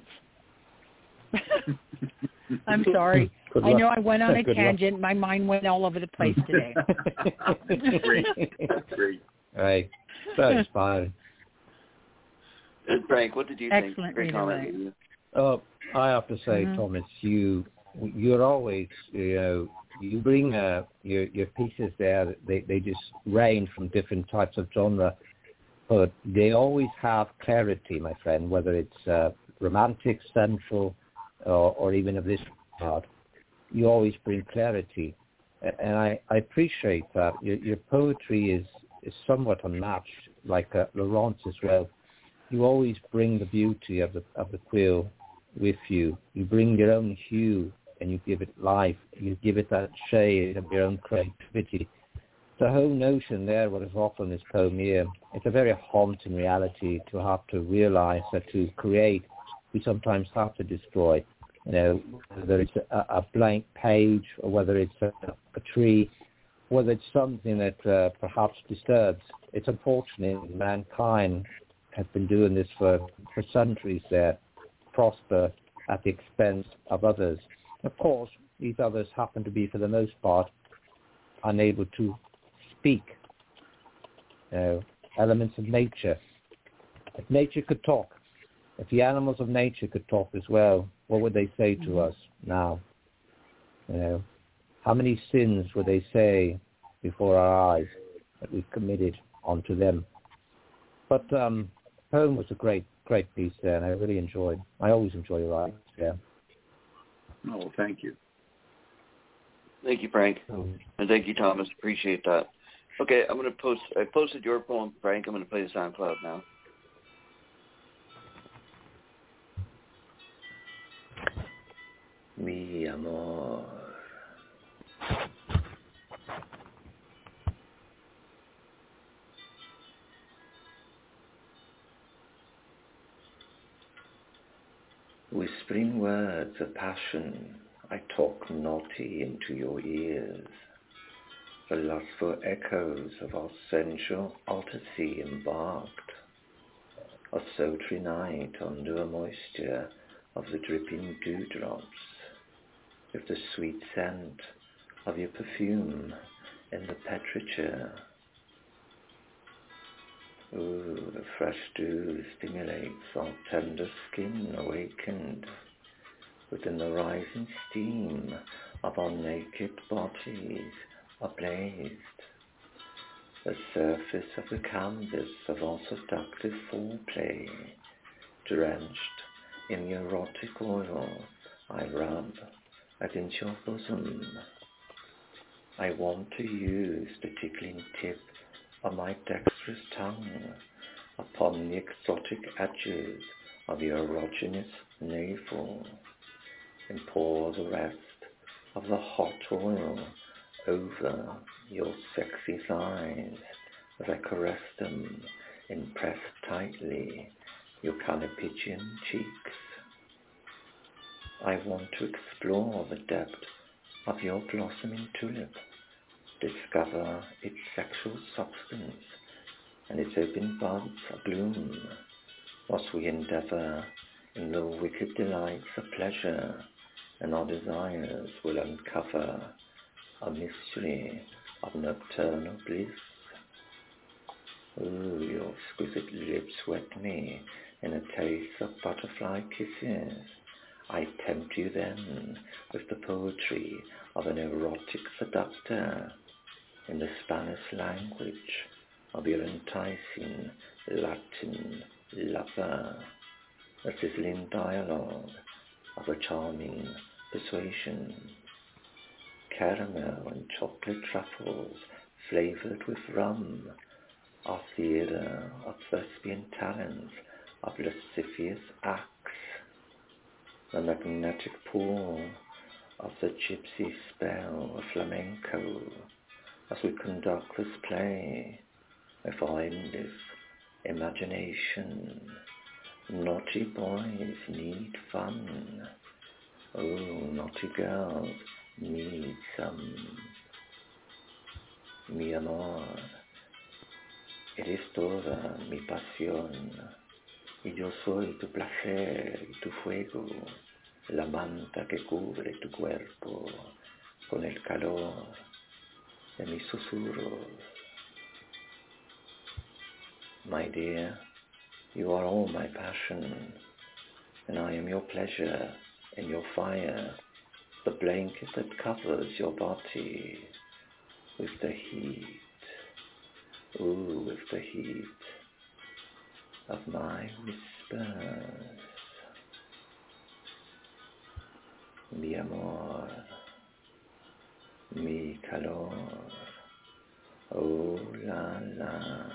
I'm sorry. I know I went on a Good tangent. luck. My mind went all over the place today. Great. Great. Right. So inspiring. And Frank, what did you Excellent think? Great reading, comment. Oh, I have to say, Mhm. Thomas, you you're always, you know, you bring uh, your your pieces there. They they just range from different types of genre, but they always have clarity, my friend. Whether it's uh, romantic, central, or, or even of this part, you always bring clarity, and I, I appreciate that. Your, your poetry is is somewhat unmatched, like uh, Laurent's as well. You always bring the beauty of the of the quill with you. You bring your own hue and you give it life. You give it that shade of your own creativity. the whole notion there, what is often this poem here, it's a very haunting reality to have to realize that to create, we sometimes have to destroy. You know, whether it's a, a blank page or whether it's a, a tree, whether it's something that uh, perhaps disturbs. It's unfortunate mankind has been doing this for, for centuries there, prosper at the expense of others. Of course, these others happen to be, for the most part, unable to speak. You know, elements of nature. If nature could talk, if the animals of nature could talk as well, what would they say to us now? You know, how many sins would they say before our eyes that we've committed onto them? But um, poem was a great, great piece there, and I really enjoyed. I always enjoy your writing. Yeah. Oh, well, thank you. Thank you, Frank, Oh. and thank you, Thomas. Appreciate that. Okay, I'm going to post. I posted your poem, Frank. I'm going to play the SoundCloud now. Mi amor. Whispering words of passion, I talk naughty into your ears. The lustful echoes of our sensual ecstasy embarked. A sultry night under a moisture of the dripping dewdrops, with the sweet scent of your perfume in the petrichor. Ooh, the fresh dew stimulates our tender skin awakened within the rising steam of our naked bodies ablaze. The surface of the canvas of our seductive foreplay, drenched in the erotic oil I rub against your bosom. I want to use the tickling tip of my dexterous tongue upon the exotic edges of your erogenous navel, and pour the rest of the hot oil over your sexy thighs as I caress them and press tightly your canopigeon cheeks. I want to explore the depth of your blossoming tulip, discover its sexual substance and its open buds abloom, whilst we endeavour in the wicked delights of pleasure, and our desires will uncover a mystery of nocturnal bliss. Ooh, your exquisite lips wet me in a taste of butterfly kisses. I tempt you then with the poetry of an erotic seductor in the Spanish language of your enticing Latin lover, a sizzling dialogue of a charming persuasion. Caramel and chocolate truffles flavoured with rum, our theatre of thespian talents of lascivious acts, the magnetic pull of the gypsy spell of flamenco, as we conduct this play with our endless imagination. Naughty boys need fun. Oh, naughty girls need some. Mi amor, eres toda mi pasión, y yo soy tu placer y tu fuego, la manta que cubre tu cuerpo con el calor de mis susurros. My dear, you are all my passion, and I am your pleasure and your fire, the blanket that covers your body with the heat, ooh, with the heat of my whispers. Mi amor, mi calor, oh la la,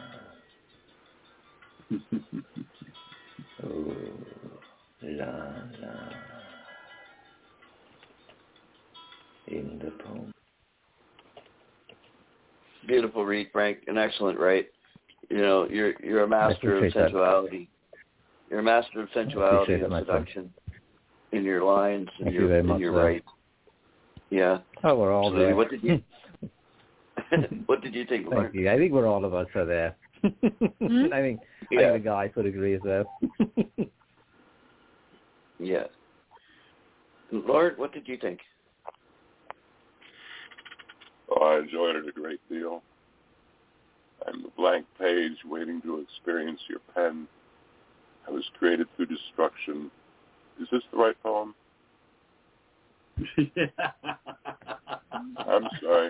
oh la la. In the poem. Beautiful read, Frank. An excellent write. You know, you're you're a master of sensuality. That. You're a master of sensuality and seduction in your lines and Thank your, you very in much, your sir. write. Yeah. Oh, we're all Absolutely. there. What did you What did you think, Lauren? Thank you. I think we're all of us are there. Mm-hmm. I think Yeah. I think the guys would agree as well. Yeah. Lord, what did you think? Oh, I enjoyed it a great deal. I'm the blank page waiting to experience your pen. I was created through destruction. Is this the right poem? I'm sorry.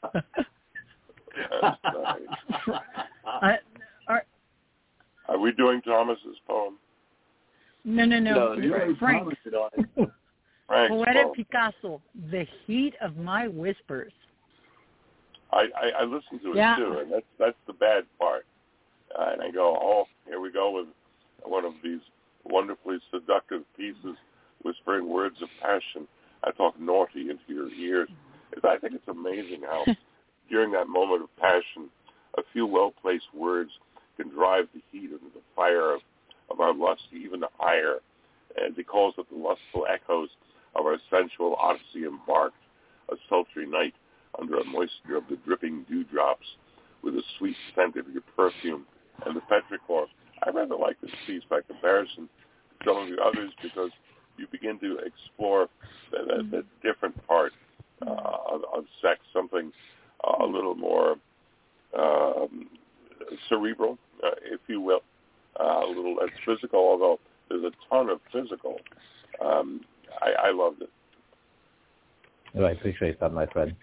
I'm sorry. I, are, Are we doing Thomas's poem? no, no, no. No, you're Frank. commented on it. Frank's Poeta poem. Picasso, The Heat of My Whispers. I, I, I listen to it Yeah. too, and that's that's the bad part. Uh, and I go, oh, here we go with one of these wonderfully seductive pieces, whispering words of passion. I talk naughty into your ears. I think it's amazing how during that moment of passion, a few well-placed words can drive the heat into the fire of, of our lust even higher. As he calls it, the lustful echoes of our sensual odyssey embarked, a sultry night under a moisture of the dripping dewdrops with the sweet scent of your perfume and the petrichor. I rather like this piece by comparison to some of the others because you begin to explore that, that, that different part uh, of, of sex, something uh, a little more um, cerebral, uh, if you will, uh, a little less physical, although there's a ton of physical. Um, I, I loved it. Oh, I appreciate that, my friend.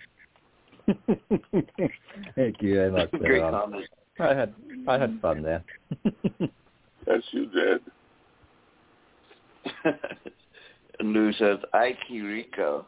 Thank you very much. Great um, comment. I had I had fun there. Yes, you did. And Lou says, "Ay, que rico."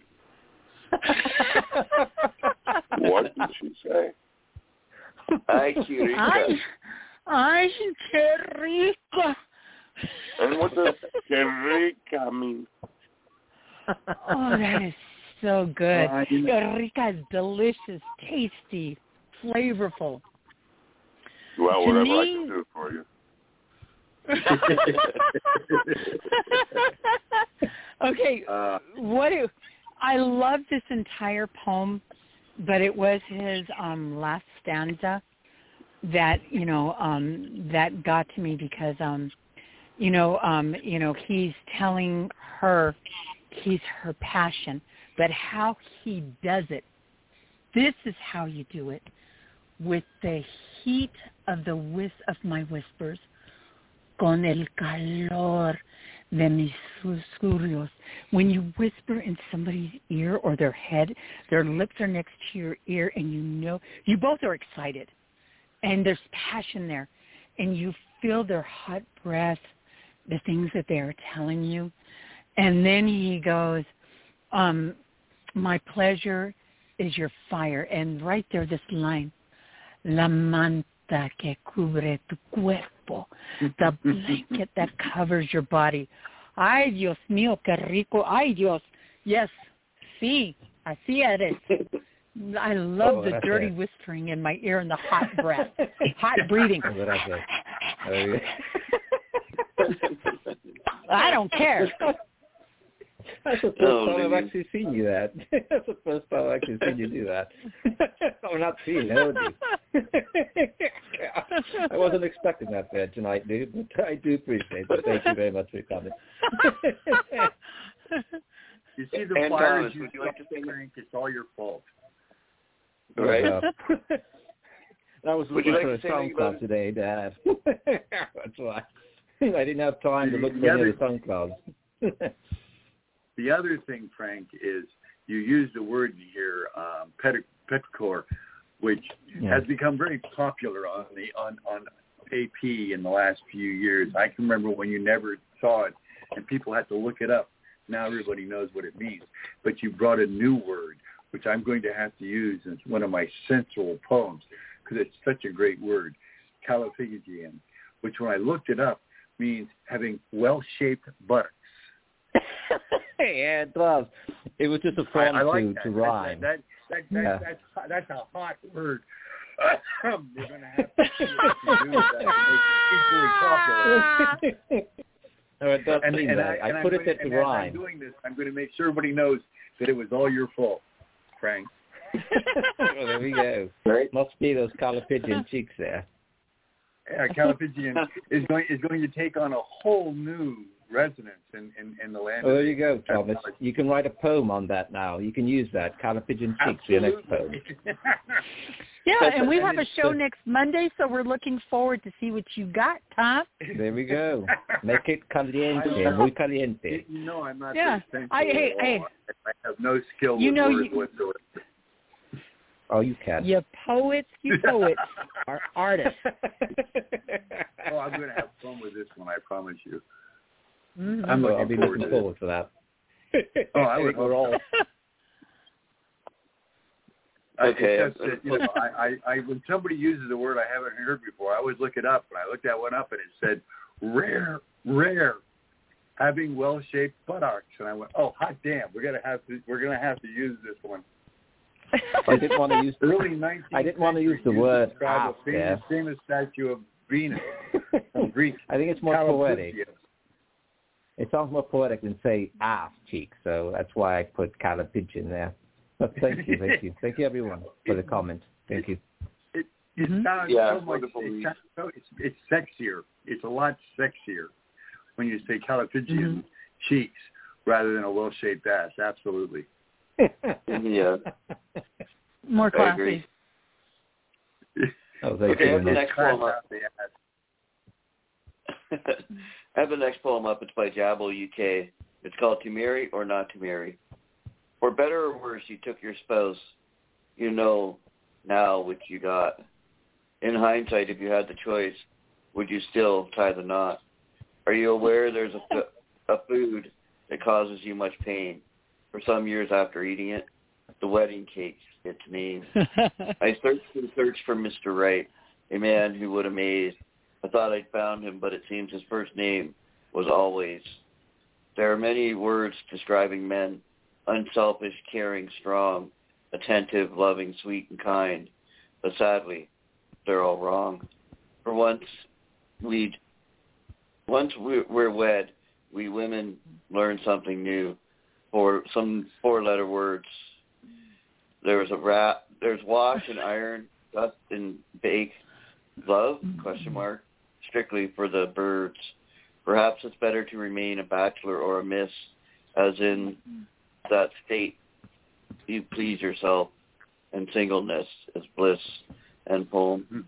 What did she say? Ay, que rico. Ay, ay, qué rico. And what does que rica mean? Oh, that is so good. Uh, you know- Qué rica is delicious, tasty, flavorful. Well, To whatever me- I can do for you. Okay, Uh, what do, I love this entire poem, but it was his um, last stanza that you know um, that got to me because um, you know um, you know he's telling her he's her passion, but how he does it. This is how you do it, with the heat of the whis of my whispers, con el calor de mis susurros. When you whisper in somebody's ear or their head, their lips are next to your ear, and you know, you both are excited, and there's passion there, and you feel their hot breath, the things that they are telling you. And then he goes, um, my pleasure is your fire. And right there, this line, la manta que cubre tu cuerpo, the blanket that covers your body. Ay, Dios mío, qué rico. Ay, Dios. Yes, sí, así eres. I love Oh, the that's dirty it. whispering in my ear and the hot breath, hot breathing. Oh, that's it. Oh, yeah. I don't care. That's the first Oh, time I've Louis. actually seen you that. That's the first time I've actually seen you do that. I'm not seeing, heard you. I wasn't expecting that there tonight, dude, but I do appreciate it. Thank you very much for coming. You see the And fires Thomas, you would you like to sing? Frank, it's all your fault. Right. Uh, I was Would you looking like for to a say song anything about cloud today, Dad. That's why. I didn't have time to look The for any other- of the song clouds. The other thing, Frank, is you used the word here, um, pet- petrichor, which Yeah. has become very popular on the on, on A P in the last few years. I can remember when you never saw it and people had to look it up. Now everybody knows what it means. But you brought a new word, which I'm going to have to use in one of my sensual poems because it's such a great word, callophagian, which when I looked it up means having well-shaped buttocks. Yeah, it does. It was just a fun I, I like to, that. to rhyme. That, that, that, Yeah. that's that's a hot word. We're gonna have to see what we do with that to make it equally popular. No, it does And, seem and that. I, I and put I'm it going, at and the as rhyme. I'm doing this, I'm going to make sure everybody knows that it was all your fault, Frank. Well, there we go. Right? Must be those color pigeon cheeks there. Yeah, Calipigian is going is going to take on a whole new resonance in, in, in the land. Oh, there you go, Thomas. You can write a poem on that now. You can use that, color pigeon cheeks, for your next poem. Yeah, and we And have a it's, show uh, next Monday, so we're looking forward to see what you got, Tom. There we go. Make it caliente, muy caliente. You know I'm not Yeah. very sensitive I- hey, at all. hey. I have no skill You with know words you- whatsoever. Oh, you can. You poets, you poets are artists. Oh, I'm going to have fun with this one, I promise you. Mm-hmm. I'm Well, I'll looking be forward looking to this. forward to that. Oh, I I would think we're all. I- Okay. It's just that, you know, I, I, I, when somebody uses a word I haven't heard before, I always look it up, and I looked that one up, and it said rare, rare, having well-shaped buttocks, and I went, oh, hot damn, we're gonna have to, we're gonna have to use this one. I didn't want to use the, Early nineteenth I didn't want to use the century, word used to describe ass a famous, there. famous statue of Venus, from Greek. I think it's more poetic. Calipygia. It sounds more poetic than say ass cheek, so that's why I put color pigeon there. But thank you, thank you, thank you everyone for the comment. Thank you. It, it Mhm. sounds Yeah, so it's much. wonderful It read. sounds so, it's, it's sexier. It's a lot sexier when you say Calipigian Mhm. cheeks rather than a well-shaped ass. Absolutely. Yeah. More I agree. classy. Oh, thank Okay, you I have the very much. next poem Crack up. out the ass. I have the next poem up. It's by Jabal U K. It's called To Marry or Not to Marry. For better or worse, you took your spouse. You know now what you got. In hindsight, if you had the choice, would you still tie the knot? Are you aware there's a, f- a food that causes you much pain? For some years after eating it, the wedding cake its name. I searched and searched for Mister Right, a man who would amaze. I thought I'd found him, but it seems his first name was Always. There are many words describing men: unselfish, caring, strong, attentive, loving, sweet, and kind. But sadly, they're all wrong. For once, we'd, once we're wed, we women learn something new. For some four-letter words, there's a wrap, there's wash and iron, dust and bake, love, question mark, strictly for the birds. Perhaps it's better to remain a bachelor or a miss, as in that state you please yourself, and singleness is bliss. End poem.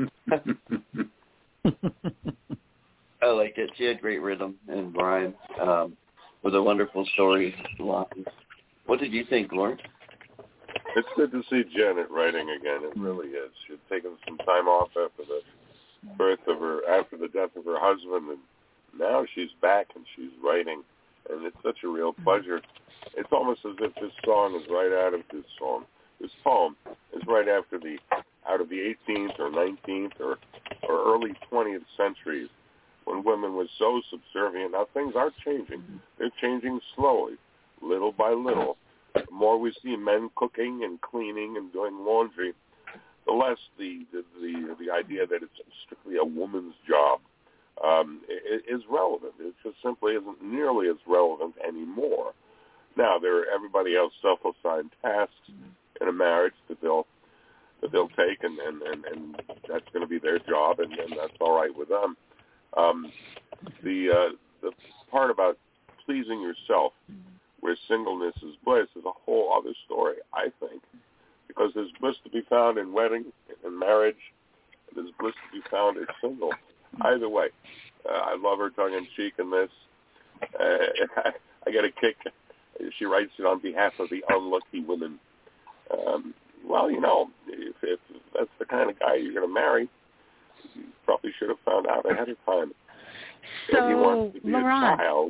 I liked it. She had great rhythm and rhyme, um, with a wonderful story line. What did you think, Lawrence? It's good to see Janet writing again. It really is. She'd taken some time off after the birth of her, after the death of her husband, and now she's back and she's writing, and it's such a real pleasure. It's almost as if this song is right out of this song. This poem is right after the, out of the eighteenth or nineteenth or, or early twentieth centuries, when women were so subservient. Now things are changing. They're changing slowly, little by little. The more we see men cooking and cleaning and doing laundry, the less the the the, the idea that it's strictly a woman's job um, is relevant. It just simply isn't nearly as relevant anymore. Now there are everybody else self-assigned tasks in a marriage that they'll that they'll take, and and, and, and that's going to be their job, and, and that's all right with them. Um, the uh, the part about pleasing yourself, where singleness is bliss, is a whole other story, I think, because there's bliss to be found in wedding, in marriage, and there's bliss to be found as single. Either way, uh, I love her tongue-in-cheek in this. Uh, I, I get a kick. She writes it on behalf of the unlucky women. Um, well, you know, if, if that's the kind of guy you're going to marry, you probably should have found out ahead of time. So, if he wants to be Laurent. a child.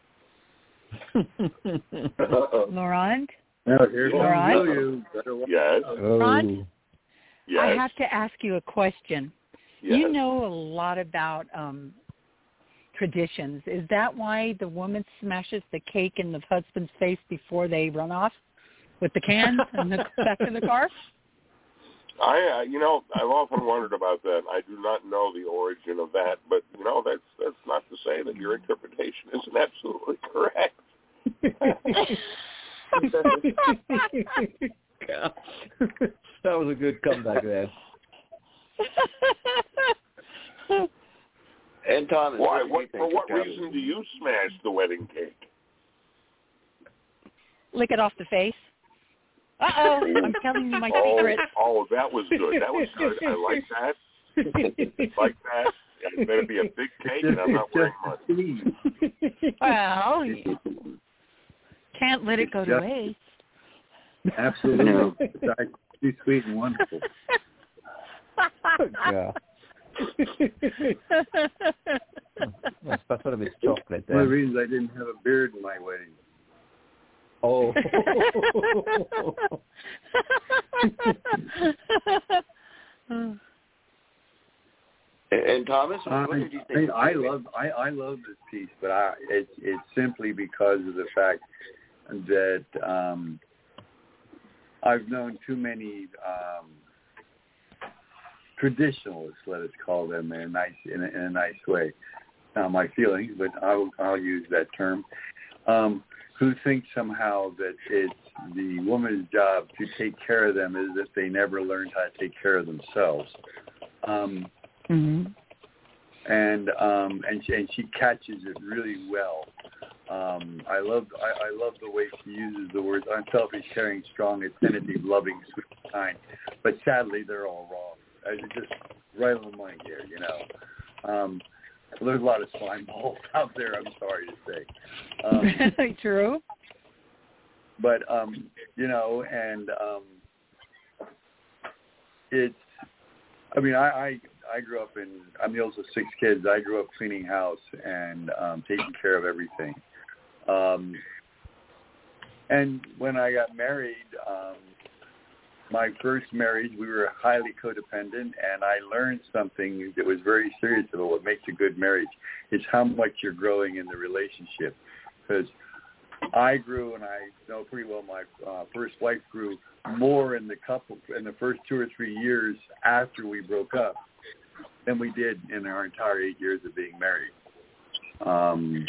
Laurent? No, here's Laurent? one you. Better watch Yes. out. Ron? Yes. I have to ask you a question. yes. You know a lot about um, traditions. Is that why the woman smashes the cake in the husband's face before they run off? with the can and the back in the car? I, uh, you know, I've often wondered about that. I do not know the origin of that, but you know, that's that's not to say that your interpretation isn't absolutely correct. That was a good comeback there. And Thomas, why? what, What, for what reason do you smash the wedding cake? Lick it off the face. Uh-oh, I'm telling you my oh, secret. Oh, that was good. That was good. I like that. I like that. It better be a big cake, and I'm not wearing much. Well, you can't let it go to waste. Absolutely. It's too sweet and wonderful. Yeah. That's sort of his chocolate there. One of the reasons I didn't have a beard in my wedding. Oh. And Thomas, Uh, what did you think? I, I love I, I love this piece, but I, it's it's simply because of the fact that um, I've known too many um, traditionalists, let us call them, in a nice in a, in a nice way. Not my feelings, but I'll I'll use that term. Um, who think somehow that it's the woman's job to take care of them as if they never learned how to take care of themselves. Um, mm-hmm. And um, and she, and she catches it really well. Um, I love I, I love the way she uses the words unselfish, caring, strong, attentive, loving, sweet, kind. But sadly, they're all wrong. It's just right on the money here, you know. Um, there's a lot of slime balls out there. I'm sorry to say. Um, True. But um, you know, and um, it's. I mean, I, I I grew up in. I'm the oldest of six kids. I grew up cleaning house and um, taking care of everything. Um, and when I got married, um, my first marriage, we were highly codependent, and I learned something that was very serious about what makes a good marriage. Is how much you're growing in the relationship. Because I grew, and I know pretty well my uh, first wife grew more in the couple in the first two or three years after we broke up than we did in our entire eight years of being married. Um,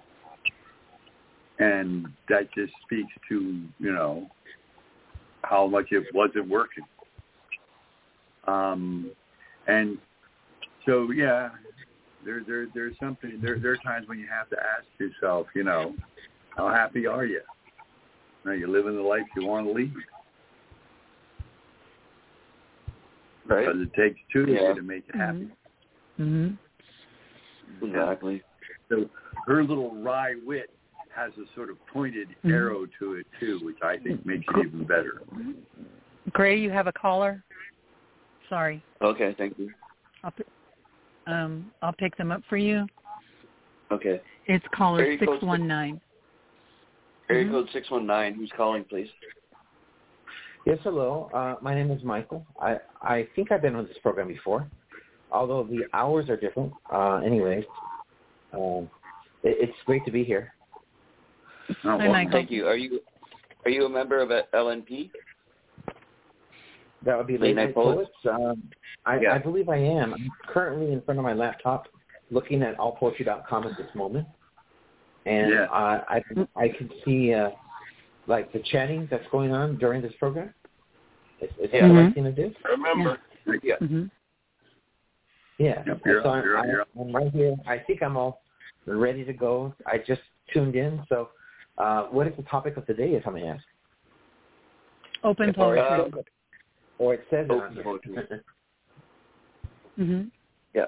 and that just speaks to, you know, how much it wasn't working. Um, and so, yeah, there, there, there's something, there, there are times when you have to ask yourself, you know, how happy are you? Are you living the life you want to lead? Right. Because it takes two of yeah. you to make it happen. Mm-hmm. Exactly. So her little wry wit has a sort of pointed mm-hmm. arrow to it, too, which I think makes it even better. Gray, you have a caller? Sorry. Okay, thank you. I'll, um, I'll pick them up for you. Okay. It's caller six one nine. Area mm-hmm. code six one nine. Who's calling, please? Yes, hello. Uh, my name is Michael. I, I think I've been on this program before, although the hours are different. Uh, anyways, um, it, it's great to be here. Oh, well, Michael. Thank you. Are you are you a member of L N P? That would be Late Night Poets. Um, I, yeah. I believe I am. I'm currently in front of my laptop looking at all poetry dot com at this moment. And yeah. uh, I I can see uh, like the chatting that's going on during this program. Is, is that mm-hmm. the right thing to do? I remember. Yeah. Mm-hmm. Yeah. Yep, you're so up, you're I, up, you're up. I'm right here. I think I'm all ready to go. I just tuned in. So, uh, what is the topic of the day, if I may ask? Open poetry. Or, uh, or it says Open it poetry. mm-hmm. Yeah.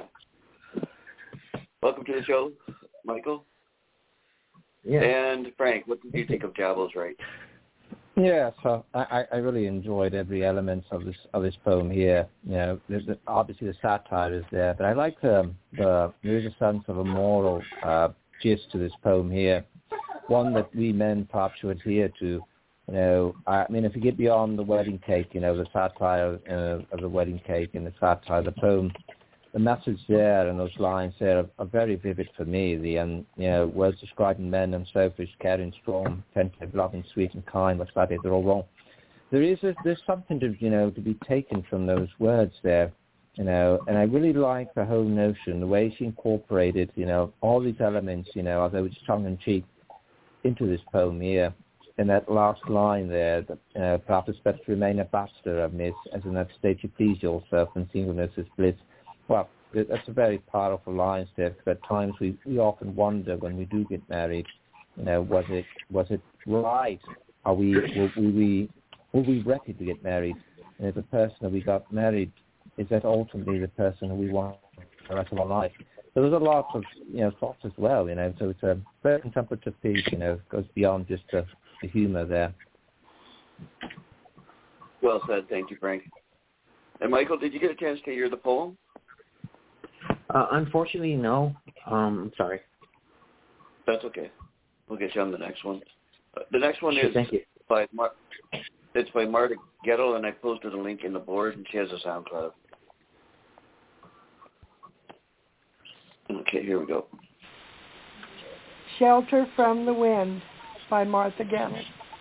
Welcome to the show, Michael. Yeah. And Frank, what did you think of Javel's Right? Yeah, so I, I really enjoyed every element of this of this poem here. You know, there's, obviously the satire is there, but I like the, the there is a sense of a moral uh, gist to this poem here, one that we men perhaps should adhere to. You know, I mean, if you get beyond the wedding cake, you know, the satire uh, of the wedding cake and the satire of the poem, the message there and those lines there are, are very vivid for me. The um, you know, words describing men unselfish, caring, strong, attentive, loving, sweet, and kind. What's that? They're all wrong. There is a, there's something to you know to be taken from those words there, you know. And I really like the whole notion, the way she incorporated, you know, all these elements, you know, although it's tongue in cheek, into this poem here. And that last line there, that, uh, perhaps it's better to remain a bachelor, I miss, as in that state you please yourself and singleness is bliss. Well, that's a very powerful line there, because at times we, we often wonder when we do get married, you know, was it was it right? Are we were, were we were we ready to get married? And if the person that we got married, is that ultimately the person who we want for the rest of our life? So there's a lot of you know thoughts as well, you know. So it's a very contemplative piece, you know, it goes beyond just the the humor there. Well said. Thank you, Frank. And Michael, did you get a chance to hear the poem? Uh, unfortunately, no. Um, I'm sorry. That's okay. We'll get you on the next one. Uh, the next one sure, is thank you. by Mar- it's by Marta Gettle, and I posted a link in the board, and she has a SoundCloud. Okay, here we go. Shelter from the Wind by Martha Gettle.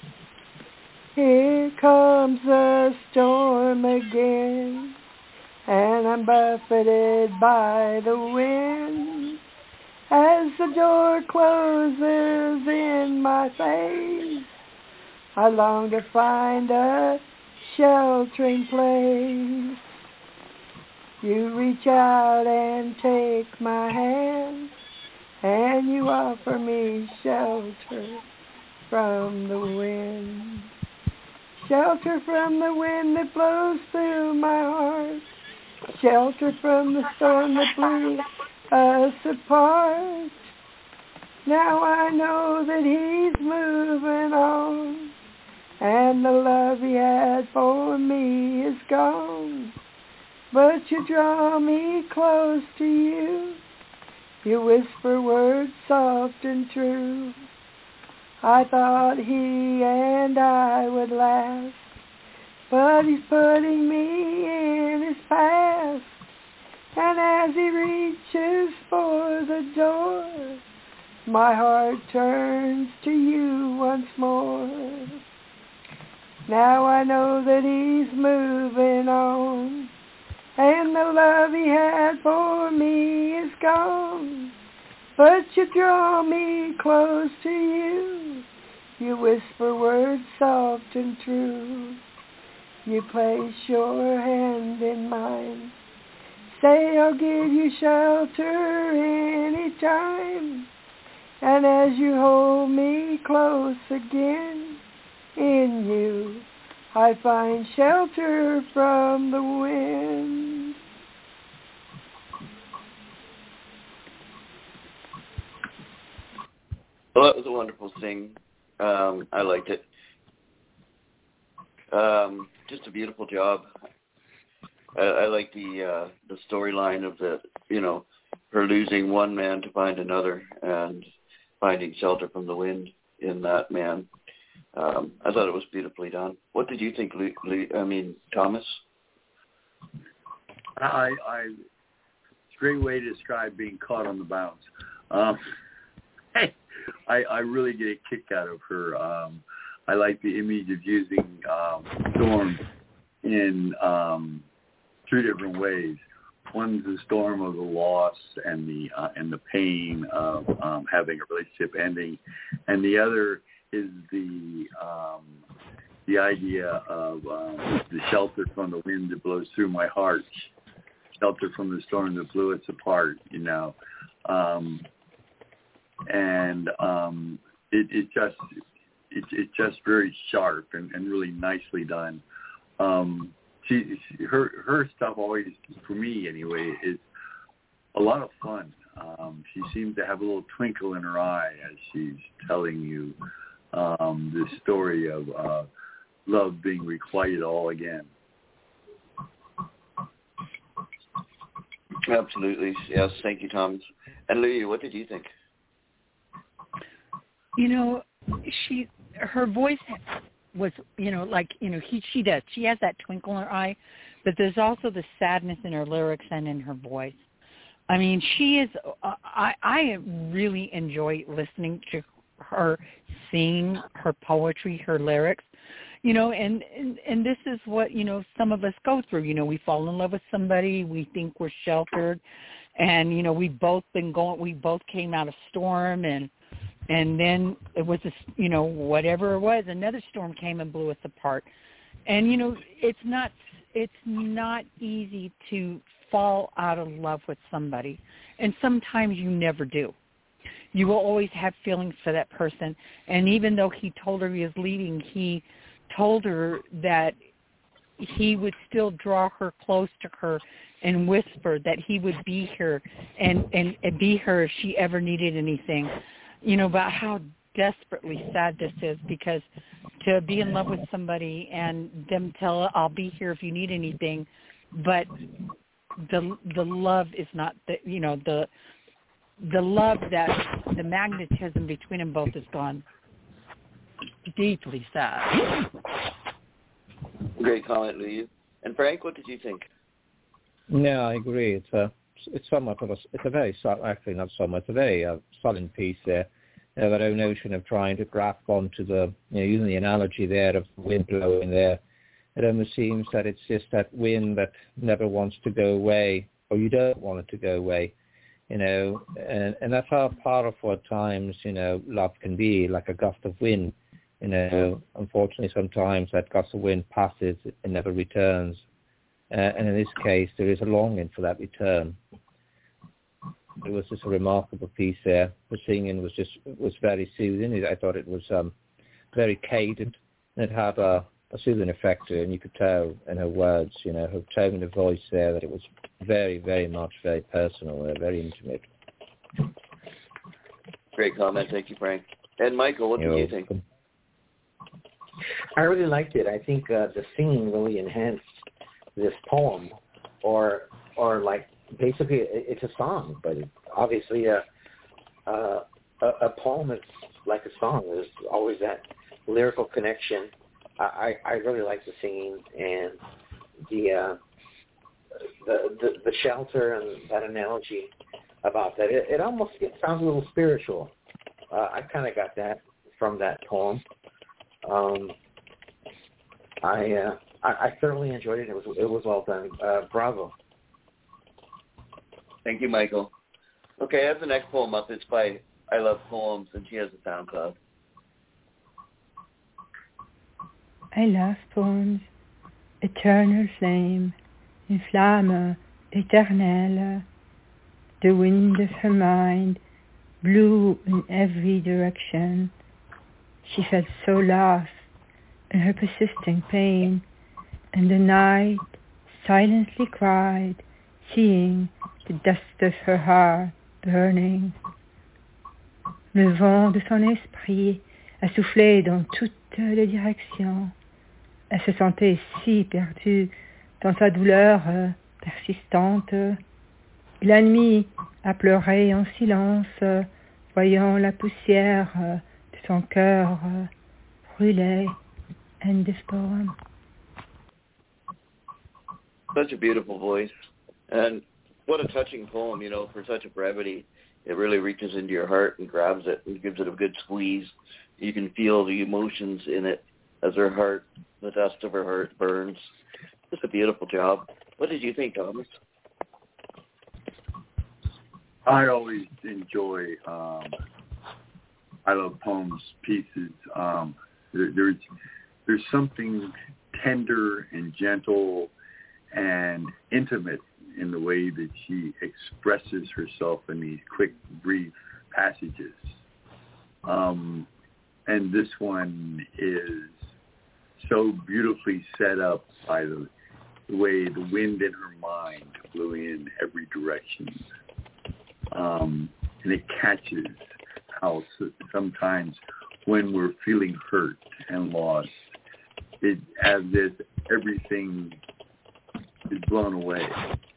Here comes the storm again, and I'm buffeted by the wind as the door closes in my face. I long to find a sheltering place. You reach out and take my hand, and you offer me shelter from the wind. Shelter from the wind that blows through my heart. Shelter from the storm that blew us apart. Now I know that he's moving on, and the love he had for me is gone. But you draw me close to you. You whisper words soft and true. I thought he and I would last, but he's putting me in his past. And as he reaches for the door, my heart turns to you once more. Now I know that he's moving on, and the love he had for me is gone. But you draw me close to you. You whisper words soft and true. You place your hand in mine. Say I'll give you shelter any time. And as you hold me close again, in you I find shelter from the wind. Well, that was a wonderful thing. Um, I liked it. Um, just a beautiful job. I, I like the uh, the storyline of the, you know, her losing one man to find another and finding shelter from the wind in that man. Um, I thought it was beautifully done. What did you think, Lee, Lee, I mean, Thomas? I, I, it's a great way to describe being caught on the bounce. Um, hey, I, I really get a kick out of her. Um, I like the image of using um, storm in um, two different ways. One's the storm of the loss and the uh, and the pain of um, having a relationship ending, and the other is the um, the idea of um, the shelter from the wind that blows through my heart, shelter from the storm that blew us apart. You know, um, and um, it, it just it, it's just very sharp and, and really nicely done. Um, She, her her stuff always, for me anyway, is a lot of fun. Um, she seems to have a little twinkle in her eye as she's telling you um, this story of uh, love being requited all again. Absolutely, yes. Thank you, Thomas. And Lee, what did you think? You know, she her voice was, you know, like, you know, he, she does. She has that twinkle in her eye, but there's also the sadness in her lyrics and in her voice. I mean, she is, uh, I, I really enjoy listening to her sing her poetry, her lyrics, you know, and, and, and this is what, you know, some of us go through. You know, we fall in love with somebody, we think we're sheltered, and, you know, we've both been going, we both came out of storm, and, and then it was, a, you know, whatever it was, another storm came and blew us apart. And, you know, it's not, it's not easy to fall out of love with somebody, and sometimes you never do. You will always have feelings for that person, and even though he told her he was leaving, he told her that he would still draw her close to her and whisper that he would be here and, and, and be her if she ever needed anything. You know, about how desperately sad this is, because to be in love with somebody and them tell, I'll be here if you need anything, but the the love is not the, you know, the the love, that the magnetism between them both is gone. Deeply sad. Great comment, Louis. And Frank, what did you think? No, I agree. It's a it's somewhat of a it's a very actually not so much a very uh, solid piece there. You know, that whole notion of trying to grasp onto the, you know, using the analogy there of wind blowing there. It almost seems that it's just that wind that never wants to go away, or you don't want it to go away, you know, and, and that's how powerful at times, you know, love can be, like a gust of wind. You know, unfortunately, sometimes that gust of wind passes and never returns. Uh, and in this case, there is a longing for that return. It was just a remarkable piece there. The singing was just was very soothing. I thought it was um, very cadenced. It had a a soothing effect, and you could tell in her words, you know, her tone of voice there, that it was very, very much very personal, uh, very intimate. Great comment. Thank you, Frank. And Michael, what You're did you welcome. think? I really liked it. I think uh, the singing really enhanced this poem, or or like basically it's a song, but obviously a a, a poem is like a song. There's always that lyrical connection. I, I really like the singing and the, uh, the the the shelter and that analogy about that. It, it almost it sounds a little spiritual. Uh, I kind of got that from that poem. Um, I, uh, I I thoroughly enjoyed it. It was it was well done. Uh, bravo. Thank you, Michael. Okay, I have the next poem up. It's by I Love Poems, and she has a SoundCloud. I love poems, eternal flame, une flamme éternelle. The wind of her mind blew in every direction. She felt so lost in her persisting pain, and the night silently cried, seeing the dust of her heart burning. Le vent de son esprit a soufflé dans toutes les directions. Elle se sentait si perdue dans sa douleur persistante. La nuit a pleuré en silence, voyant la poussière de son cœur brûler. End of poem. Such a beautiful voice, and what a touching poem, you know, for such a brevity. It really reaches into your heart and grabs it and gives it a good squeeze. You can feel the emotions in it as her heart, the dust of her heart burns. Just a beautiful job. What did you think, Thomas? I always enjoy um, I Love Poems pieces. Um, there, there's there's something tender and gentle and intimate in the way that she expresses herself in these quick, brief passages. Um, and this one is so beautifully set up by the, the way the wind in her mind blew in every direction. Um, and it catches how sometimes when we're feeling hurt and lost, it as if everything is blown away.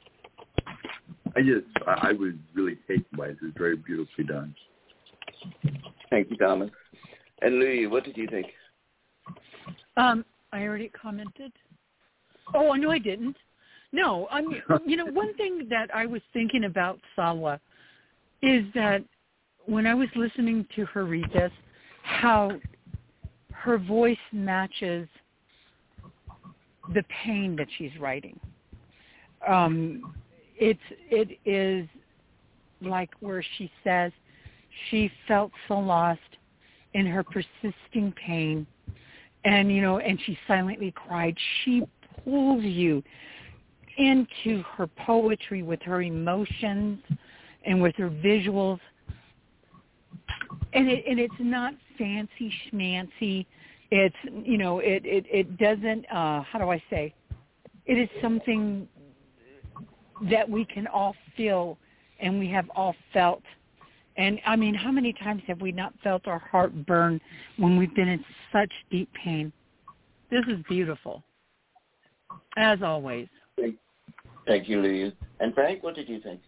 I just, I was really taken by it. It was very beautifully done. Thank you, Thomas. And Louis, what did you think? Um, I already commented. Oh, no, I didn't. No, I mean, you know, one thing that I was thinking about Salwa is that when I was listening to her read this, how her voice matches the pain that she's writing. Um, it's it is like where she says she felt so lost in her persisting pain, and you know, and she silently cried. She pulls you into her poetry with her emotions and with her visuals, and it and it's not fancy schmancy. It's, you know, it it it doesn't. Uh, how do I say? It is something that we can all feel, and we have all felt. And I mean, how many times have we not felt our heart burn when we've been in such deep pain? This is beautiful, as always. Thank you, Louie. And Frank, what did you think?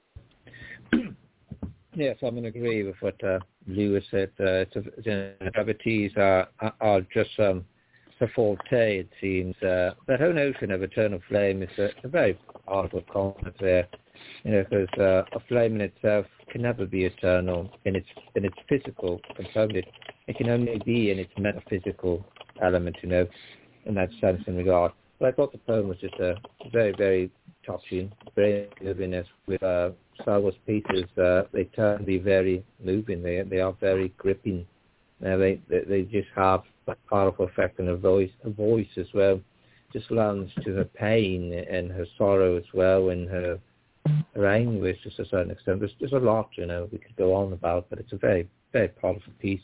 Yes, I'm going to agree with what uh, Lewis said. Uh, it's a, the gravities are, are just um, the forte, it seems. Uh, that whole notion of eternal flame is a, a very powerful concept there, you know, because uh, a flame in itself can never be eternal in its in its physical component. It can only be in its metaphysical element, you know, in that sense and regard. But I thought the poem was just a very, very touching, very moving. As with uh, Salwa's pieces, uh, they turn to be very moving. They they are very gripping. Uh, they, they they just have a powerful effect on her voice, her voice as well. Just lends to her pain and her sorrow as well, and her her anguish to a certain extent. There's there's a lot, you know, we could go on about, but it's a very, very powerful piece.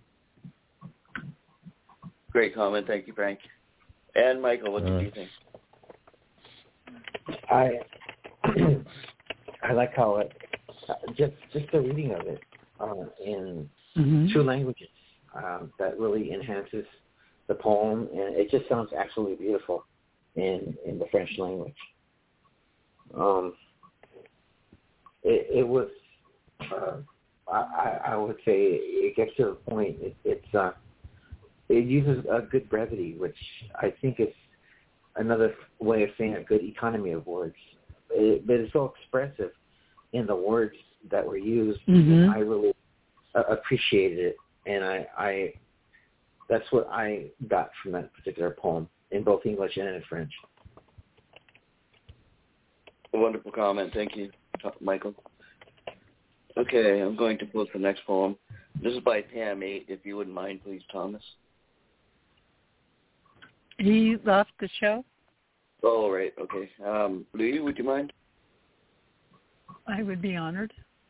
Great comment, thank you, Frank. And Michael, what did uh, you think? I I like how it just just the reading of it uh, in mm-hmm. two languages uh, that really enhances the poem, and it just sounds absolutely beautiful in in the French language. Um, it, it was uh, I, I would say it gets to the point. It, it's uh, it uses a good brevity, which I think is another way of saying a good economy of words. It, but it's so expressive in the words that were used. Mm-hmm. And I really uh, appreciated it, and I, I that's what I got from that particular poem in both English and in French. A wonderful comment. Thank you, Michael. Okay, I'm going to post the next poem. This is by Pam eight. If you wouldn't mind, please, Thomas. He left the show. Oh, right. Okay. Um, Louie, would you mind? I would be honored.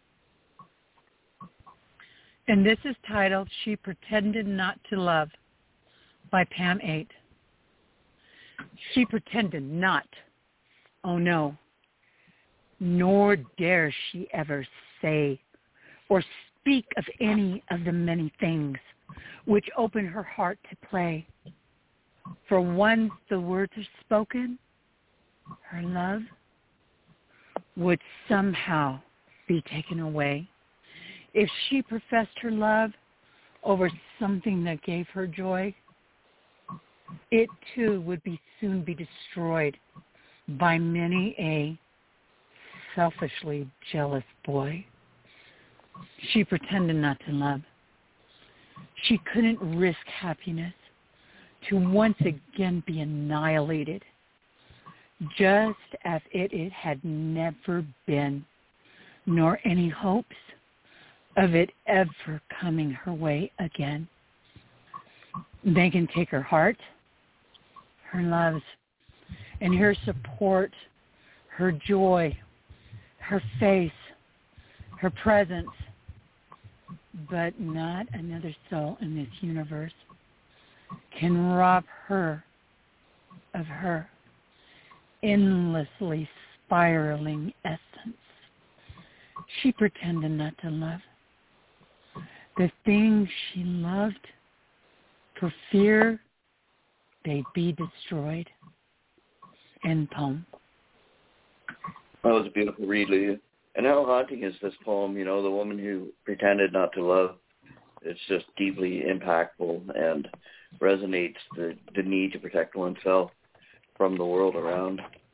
And this is titled She Pretended Not to Love by Pam eight. She pretended not. Oh, no. Nor dare she ever say or speak of any of the many things which open her heart to play. For once the words are spoken, her love would somehow be taken away. If she professed her love over something that gave her joy, it too would be soon be destroyed by many a selfishly jealous boy. She pretended not to love. She couldn't risk happiness to once again be annihilated, just as it, it had never been, nor any hopes of it ever coming her way again. They can take her heart, her loves, and her support, her joy, her face, her presence, but not another soul in this universe can rob her of her endlessly spiraling essence. She pretended not to love the things she loved for fear they'd be destroyed. End poem. That was a beautiful read, Leah. And how haunting is this poem? You know, the woman who pretended not to love. It's just deeply impactful and resonates the, the need to protect oneself from the world around.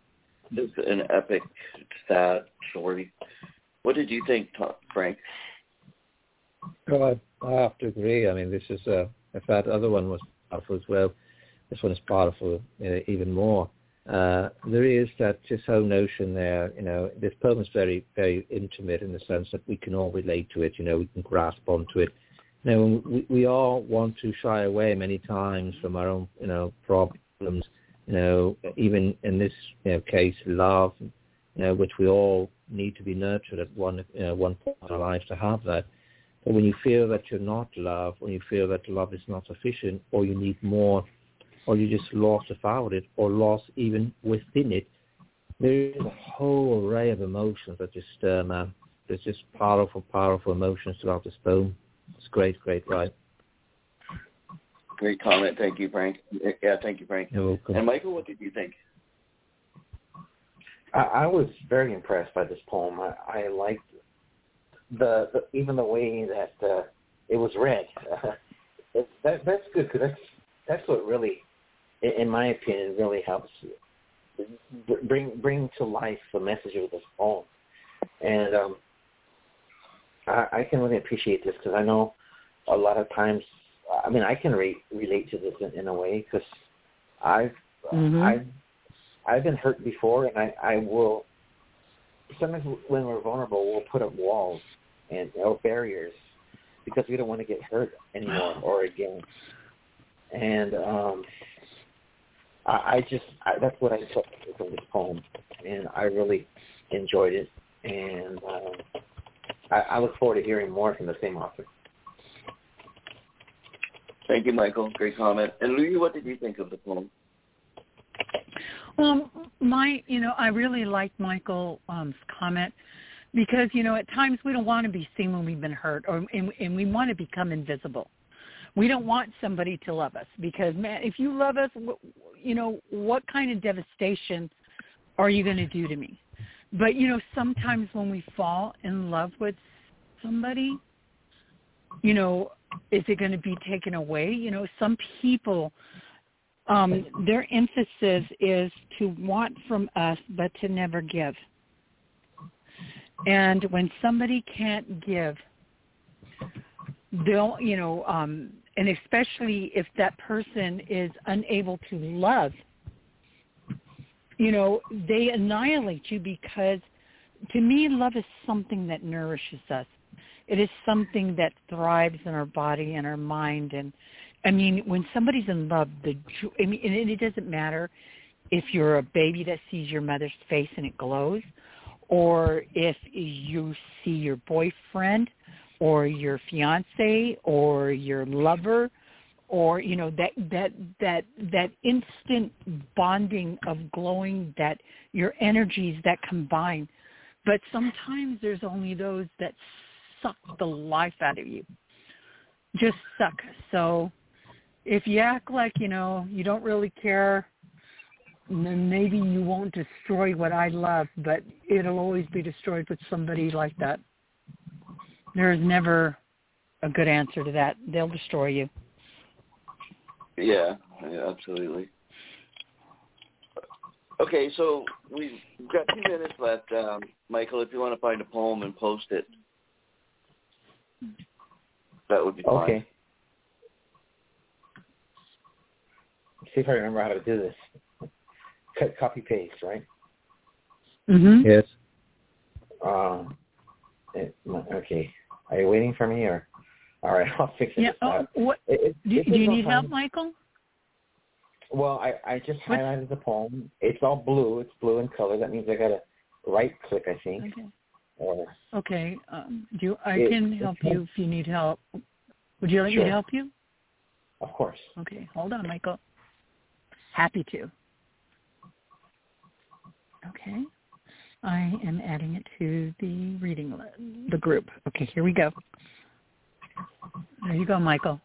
It's an epic, sad story. What did you think, Frank? Well, I have to agree. I mean, this is uh, if that other one was powerful as well, this one is powerful uh, even more. Uh, there is that just whole notion there, you know, this poem is very, very intimate in the sense that we can all relate to it, you know, we can grasp onto it. You know, we, we all want to shy away many times from our own, you know, problems, you know, even in this you know, case, love, you know, which we all need to be nurtured at one, you know, one point in our lives to have that. But when you feel that you're not loved, when you feel that love is not sufficient, or you need more, or you're just lost without it, or lost even within it, there is a whole array of emotions that just stir, man. There's just powerful, powerful emotions throughout this poem. It's great, great, right? Great comment. Thank you, Frank. Yeah, thank you, Frank. You're welcome. And Michael, what did you think? I, I was very impressed by this poem. I, I liked the, the even the way that uh, it was read. it, that, that's good because that's that's what really, in my opinion, really helps bring bring to life the message of this poem. And um, I, I can really appreciate this because I know a lot of times. I mean, I can re- relate to this in, in a way because I've mm-hmm. I've I've been hurt before, and I, I will. Sometimes when we're vulnerable, we'll put up walls and or barriers because we don't want to get hurt anymore or again. And um, I, I just I, that's what I took from this poem, and I really enjoyed it. And uh, I, I look forward to hearing more from the same author. Thank you, Michael. Great comment. And Louie, what did you think of the poem? Well, my, you know, I really liked Michael's um, comment because, you know, at times we don't want to be seen when we've been hurt, or and, and we want to become invisible. We don't want somebody to love us because, man, if you love us, you know, what kind of devastation are you going to do to me? But, you know, sometimes when we fall in love with somebody, you know, is it going to be taken away? You know, some people, um, their emphasis is to want from us but to never give. And when somebody can't give, they'll, you know, um, and especially if that person is unable to love, you know, they annihilate you because, to me, love is something that nourishes us. It is something that thrives in our body and our mind. And, I mean, when somebody's in love, the I mean, and it doesn't matter if you're a baby that sees your mother's face and it glows, or if you see your boyfriend or your fiance or your lover, or, you know, that that that that instant bonding of glowing, that your energies that combine. But sometimes there's only those that suck the life out of you. Just suck. So if you act like, you know, you don't really care, then maybe you won't destroy what I love, but it'll always be destroyed with somebody like that. There is never a good answer to that. They'll destroy you. Yeah, yeah, absolutely. Okay, so we've got two minutes left. Um, Michael, if you want to find a poem and post it, that would be fine. Okay. See if I remember how to do this. Cut, copy, paste, right? Mm-hmm. Yes. Um. It, okay. Are you waiting for me, or? All right, I'll fix it. Yeah. Oh, what? It, it, do, do you need help, Michael? Well, I, I just what? highlighted the poem. It's all blue. It's blue in color. That means I got to right click, I think. Okay. Or, okay. Um, do I it, can help you if you need help. Would you like sure. me to help you? Of course. Okay. Hold on, Michael. Happy to. Okay. I am adding it to the reading list, the group. Okay, here we go. There you go, Michael.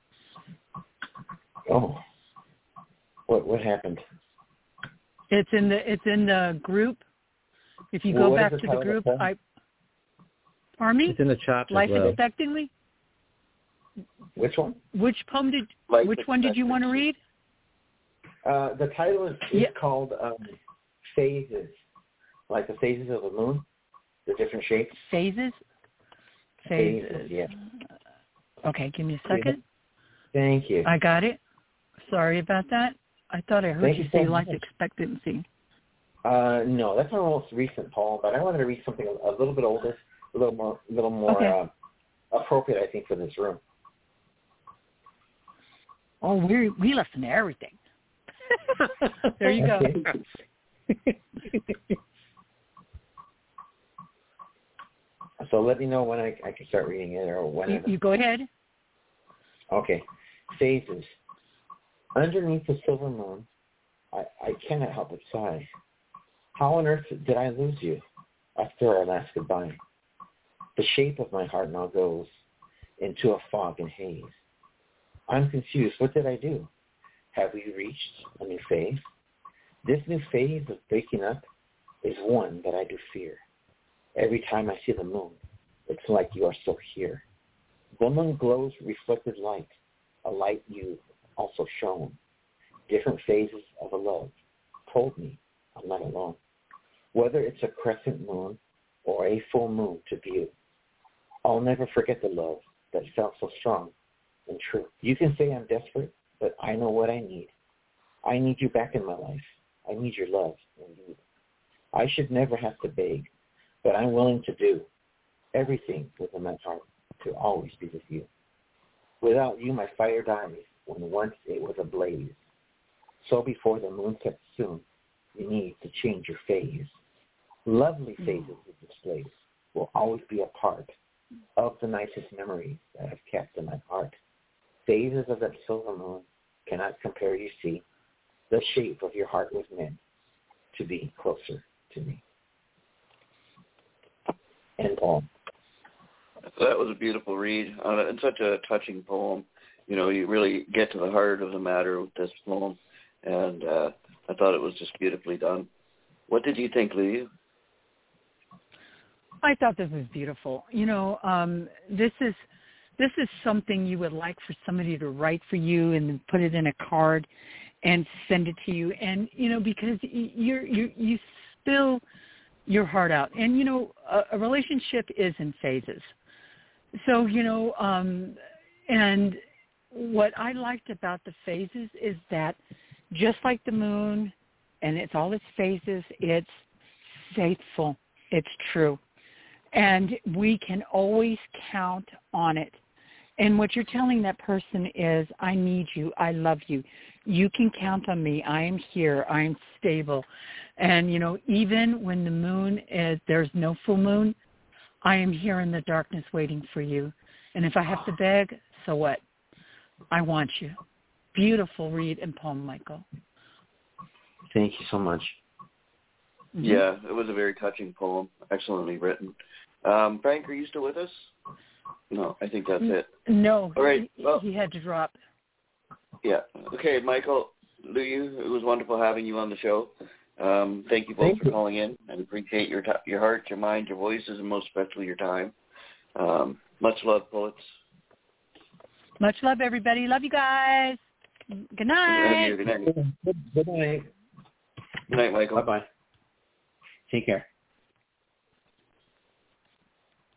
Oh. What what happened? It's in the it's in the group. If you well, go back to the group, the I pardon me? It's in the chat Life as well. Expectingly? Which one? Which poem did Life which one did you want to read? Uh, the title is, is yeah. called um, Phases, like the phases of the moon, the different shapes. Phases? Phases. Phases, yeah. Okay, give me a second. Thank you. I got it. Sorry about that. I thought I heard Thank you, you say so life much. expectancy. Uh, no, that's our most recent poem, but I wanted to read something a, a little bit older, a little more, a little more okay. uh, appropriate, I think, for this room. Oh, we we listen to everything. There you go. So let me know when I, I can start reading it or whenever. You, you go ahead. Okay. Phases. Underneath the silver moon, I, I cannot help but sigh. How on earth did I lose you after our last goodbye? The shape of my heart now goes into a fog and haze. I'm confused. What did I do? Have we reached a new phase? This new phase of breaking up is one that I do fear. Every time I see the moon, it's like you are still here. The moon glows reflected light, a light you also shone. Different phases of a love told me I'm not alone. Whether it's a crescent moon or a full moon to view, I'll never forget the love that felt so strong and true. You can say I'm desperate, but I know what I need. I need you back in my life. I need your love, indeed. I should never have to beg, but I'm willing to do everything within my heart to always be with you. Without you, my fire dies when once it was ablaze. So before the moon sets soon, you need to change your phase. Lovely phases of displays will always be a part of the nicest memories that I've kept in my heart. Phases of that silver moon cannot compare, you see. The shape of your heart was meant to be closer to me. End poem. That was a beautiful read, uh, and such a touching poem. You know, you really get to the heart of the matter with this poem, and uh, I thought it was just beautifully done. What did you think, Lou? I thought this was beautiful. You know, um, this is this is something you would like for somebody to write for you and then put it in a card and send it to you. And, you know, because you're, you you spill your heart out. And, you know, a, a relationship is in phases. So, you know, um, and what I liked about the phases is that just like the moon and it's all its phases, it's faithful. It's true. And we can always count on it. And what you're telling that person is, I need you. I love you. You can count on me. I am here. I am stable. And, you know, even when the moon is, there's no full moon, I am here in the darkness waiting for you. And if I have to beg, so what? I want you. Beautiful read and poem, Michael. Thank you so much. Mm-hmm. Yeah, it was a very touching poem. Excellently written. Um, Frank, are you still with us? No, I think that's it. No, All right. he, well, he had to drop. Yeah. Okay, Michael, Lou, it was wonderful having you on the show. Um, thank you both thank for you. calling in. I appreciate your t- your heart, your mind, your voices, and most especially your time. Um, much love, poets. Much love, everybody. Love you guys. Good night. Good night. Good night. Good night, Michael. Bye-bye. Take care.